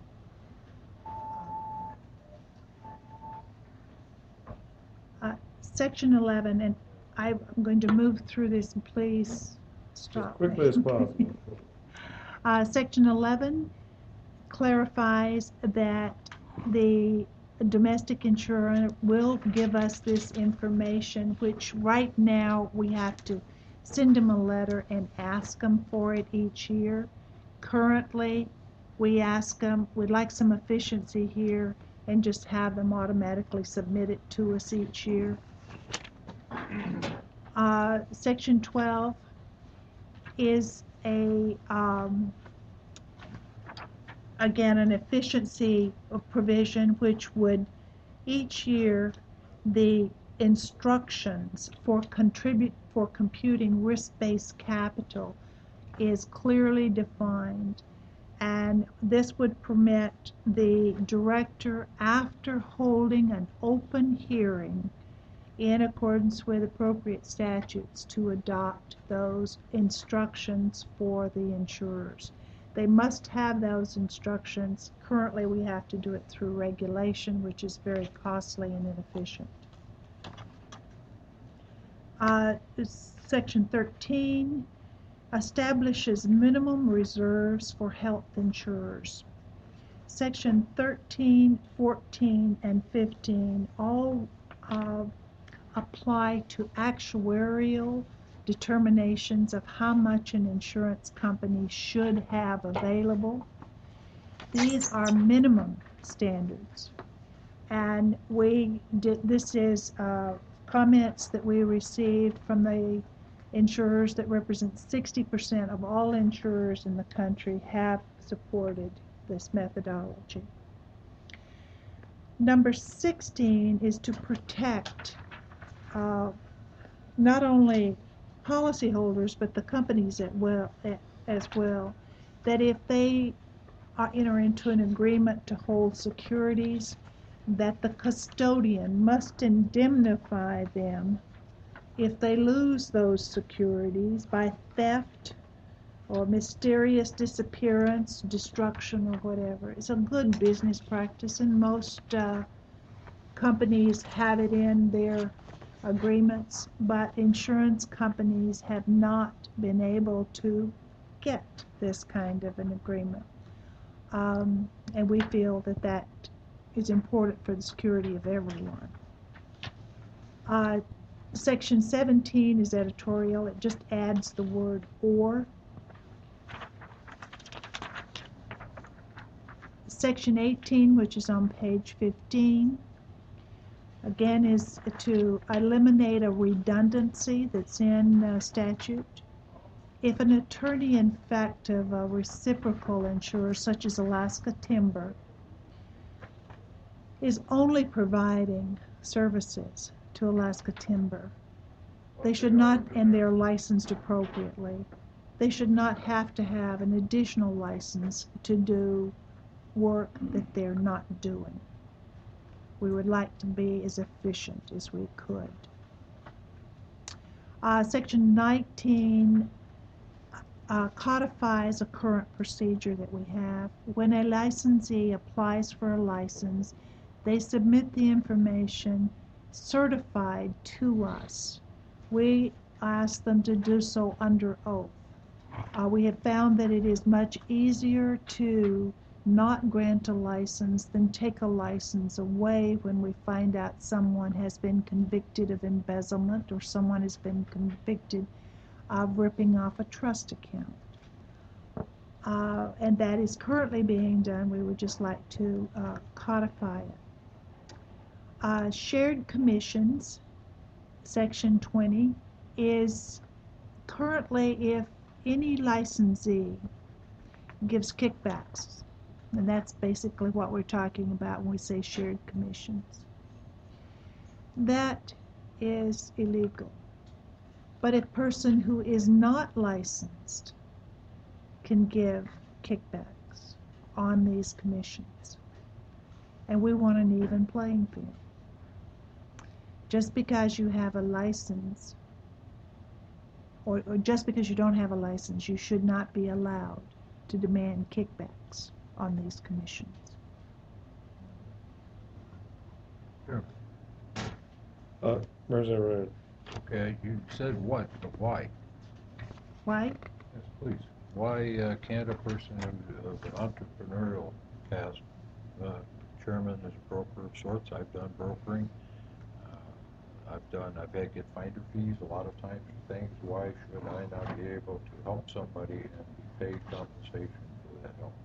Speaker 12: Uh, Section eleven, and I'm going to move through this, and please stop
Speaker 2: As quickly
Speaker 12: me.
Speaker 2: as possible.
Speaker 12: uh, Section eleven clarifies that the domestic insurer will give us this information, which right now we have to send them a letter and ask them for it each year. Currently, we ask them, we'd like some efficiency here, and just have them automatically submit it to us each year. Uh, Section twelve is a, um, again, an efficiency provision which would, each year, the instructions for contribute for computing risk-based capital is clearly defined, and this would permit the director, after holding an open hearing in accordance with appropriate statutes, to adopt those instructions for the insurers. They must have those instructions. Currently, we have to do it through regulation, which is very costly and inefficient. Uh, Section thirteen establishes minimum reserves for health insurers. Section thirteen, fourteen, and fifteen all uh, apply to actuarial determinations of how much an insurance company should have available. These are minimum standards, and we did, this is uh, comments that we received from the insurers that represent sixty percent of all insurers in the country have supported this methodology. Number sixteen is to protect uh, not only policyholders but the companies as well, as well, that if they are enter into an agreement to hold securities, that the custodian must indemnify them if they lose those securities by theft or mysterious disappearance, destruction, or whatever. It's a good business practice, and most uh, companies have it in their agreements, but insurance companies have not been able to get this kind of an agreement. Um, and we feel that that is important for the security of everyone. Uh, Section seventeen is editorial. It just adds the word or. Section eighteen, which is on page fifteen, again is to eliminate a redundancy that's in uh, statute. If an attorney in fact of a reciprocal insurer such as Alaska Timber is only providing services to Alaska Timber, they should not, and they're licensed appropriately, they should not have to have an additional license to do work that they're not doing. We would like to be as efficient as we could. Uh, Section nineteen uh, codifies a current procedure that we have. When a licensee applies for a license, they submit the information certified to us. We ask them to do so under oath. Uh, we have found that it is much easier to not grant a license than take a license away when we find out someone has been convicted of embezzlement or someone has been convicted of ripping off a trust account. Uh, and that is currently being done. We would just like to uh, codify it. Uh, shared commissions, Section twenty, is currently if any licensee gives kickbacks, and that's basically what we're talking about when we say shared commissions. That is illegal. But a person who is not licensed can give kickbacks on these commissions. And we want an even playing field. Just because you have a license, or, or just because you don't have a license, you should not be allowed to demand kickbacks on these commissions.
Speaker 5: Sure.
Speaker 2: Uh, Representative Ryan.
Speaker 5: Okay, you said what, but why?
Speaker 12: Why?
Speaker 5: Yes, please. Why uh, can't a person of, of an entrepreneurial cast, uh, chairman is a broker of sorts, I've done brokering, uh, I've done, I've had to get finder fees a lot of times for things. Why should I not be able to help somebody and be paid compensation for that help?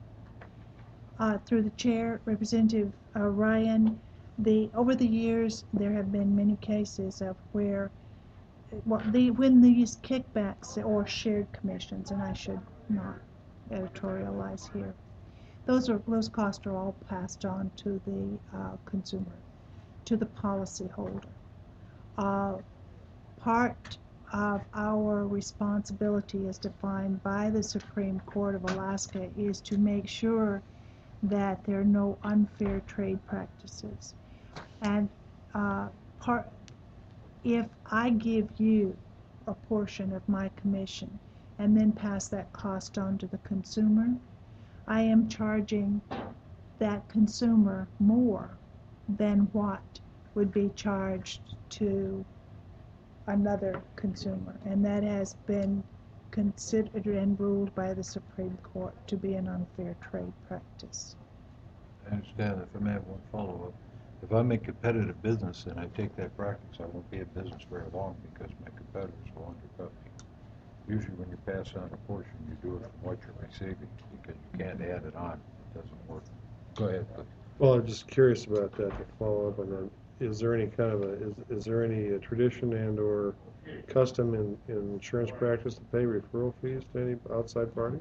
Speaker 12: Uh, through the chair, Representative uh, Ryan, the over the years there have been many cases of where well, the when these kickbacks or shared commissions, and I should not editorialize here, those are those costs are all passed on to the uh, consumer, to the policyholder. Uh, part of our responsibility as defined by the Supreme Court of Alaska is to make sure that there are no unfair trade practices. And uh, part, if I give you a portion of my commission and then pass that cost on to the consumer, I am charging that consumer more than what would be charged to another consumer. And that has been considered and ruled by the Supreme Court to be an unfair trade practice.
Speaker 5: I understand. If I may have one follow-up. If I'm in competitive business and I take that practice, I won't be in business very long because my competitors will undercut me. Usually when you pass on a portion, you do it from what you're receiving because you can't add it on. It doesn't work. Go ahead, please.
Speaker 2: Well, I'm just curious about that to follow up on that. Is there any kind of a, is, is there any uh, tradition and or custom in, in insurance practice to pay referral fees to any outside party?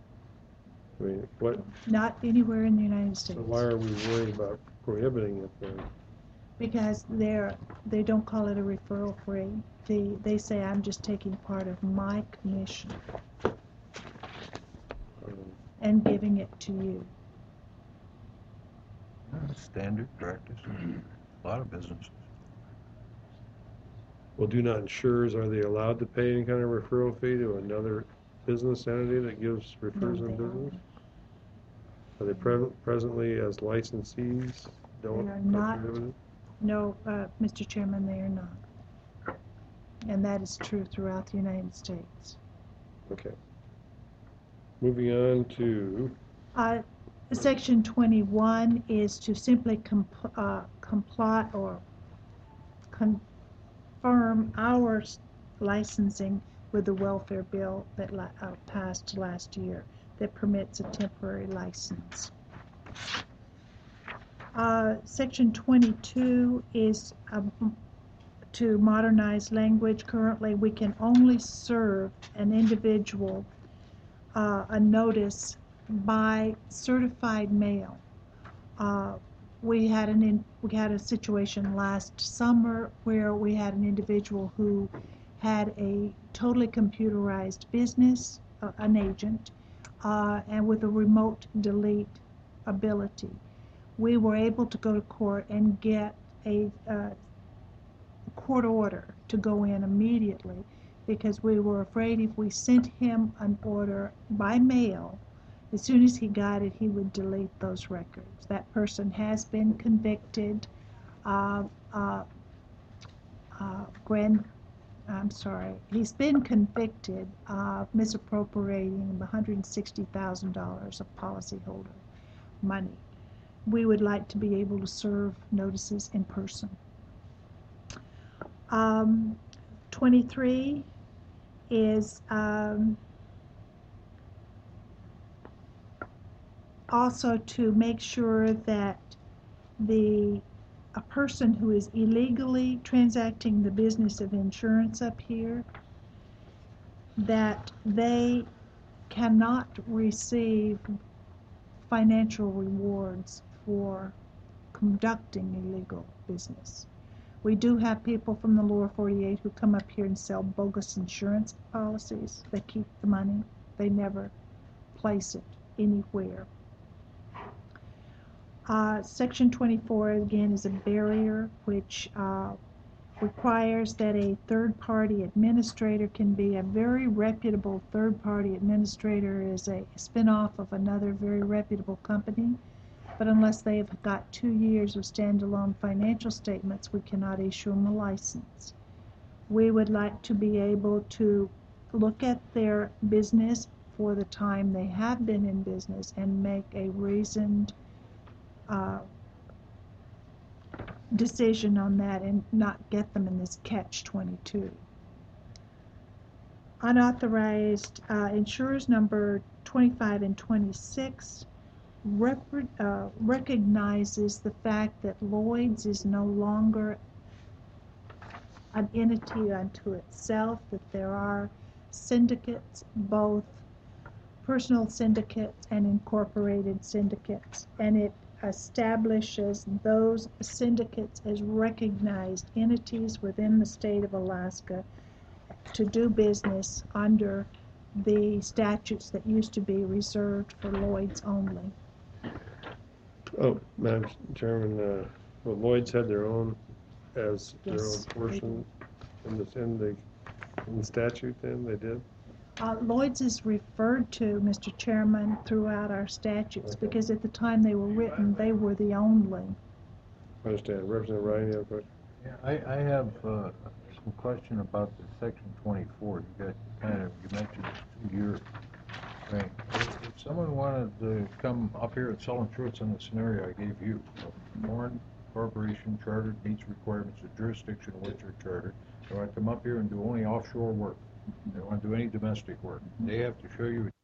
Speaker 2: I mean, what?
Speaker 12: Not anywhere in the United States.
Speaker 2: So why are we worried about prohibiting it then?
Speaker 12: Because they're, they don't call it a referral fee. They, they say I'm just taking part of my commission
Speaker 2: Um,
Speaker 12: and giving it to you.
Speaker 5: That's standard practice in a lot of businesses.
Speaker 2: Well, do not insurers, are they allowed to pay any kind of referral fee to another business entity that gives, refers
Speaker 12: No,
Speaker 2: them
Speaker 12: they
Speaker 2: business?
Speaker 12: aren't.
Speaker 2: Are they pre- presently as licensees don't
Speaker 12: They are
Speaker 2: are
Speaker 12: not.
Speaker 2: prohibited?
Speaker 12: No, uh, Mister Chairman, they are not. And that is true throughout the United States.
Speaker 2: Okay. Moving on to,
Speaker 12: Uh, Section twenty-one is to simply compl- uh, comply or confirm our s- licensing with the welfare bill that la- uh, passed last year that permits a temporary license. Uh, Section twenty-two is um, to modernize language. Currently, we can only serve an individual uh, a notice by certified mail. Uh, we had an in, we had a situation last summer where we had an individual who had a totally computerized business, uh, an agent, uh, and with a remote delete ability. We were able to go to court and get a uh, court order to go in immediately because we were afraid if we sent him an order by mail, as soon as he got it, he would delete those records. That person has been convicted of uh, uh, grand, I'm sorry, he's been convicted of misappropriating one hundred sixty thousand dollars of policyholder money. We would like to be able to serve notices in person. Um, twenty-three is um, also to make sure that the a person who is illegally transacting the business of insurance up here, that they cannot receive financial rewards for conducting illegal business. We do have people from the lower forty-eight who come up here and sell bogus insurance policies. They keep the money. They never place it anywhere. Uh, Section twenty-four, again, is a barrier which uh, requires that a third-party administrator can be a very reputable third-party administrator is a spin-off of another very reputable company, but unless they have got two years of standalone financial statements, we cannot issue them a license. We would like to be able to look at their business for the time they have been in business and make a reasoned uh, decision on that and not get them in this catch twenty-two. Unauthorized uh, insurers number twenty-five and twenty-six rep uh, recognizes the fact that Lloyd's is no longer an entity unto itself, that there are syndicates, both personal syndicates and incorporated syndicates, and it establishes those syndicates as recognized entities within the state of Alaska to do business under the statutes that used to be reserved for Lloyd's only.
Speaker 2: Oh, Madam Chairman, uh, well, Lloyd's had their own, as their
Speaker 12: Yes,
Speaker 2: own portion in the, in the, in the statute then, they did?
Speaker 12: Uh, Lloyd's is referred to, Mister Chairman, throughout our statutes
Speaker 2: Okay.
Speaker 12: because at the time they were written, they were the only.
Speaker 2: I understand. Representative Ryan, you have a question?
Speaker 5: Yeah, I, I have uh, some question about the section twenty-four. You got kind of, you mentioned this two-year thing. If, if someone wanted to come up here and sell insurance in the scenario I gave you, a foreign corporation chartered meets requirements of jurisdiction in which they're chartered, they want to come up here and do only offshore work. They don't want to do any domestic work. They have to show you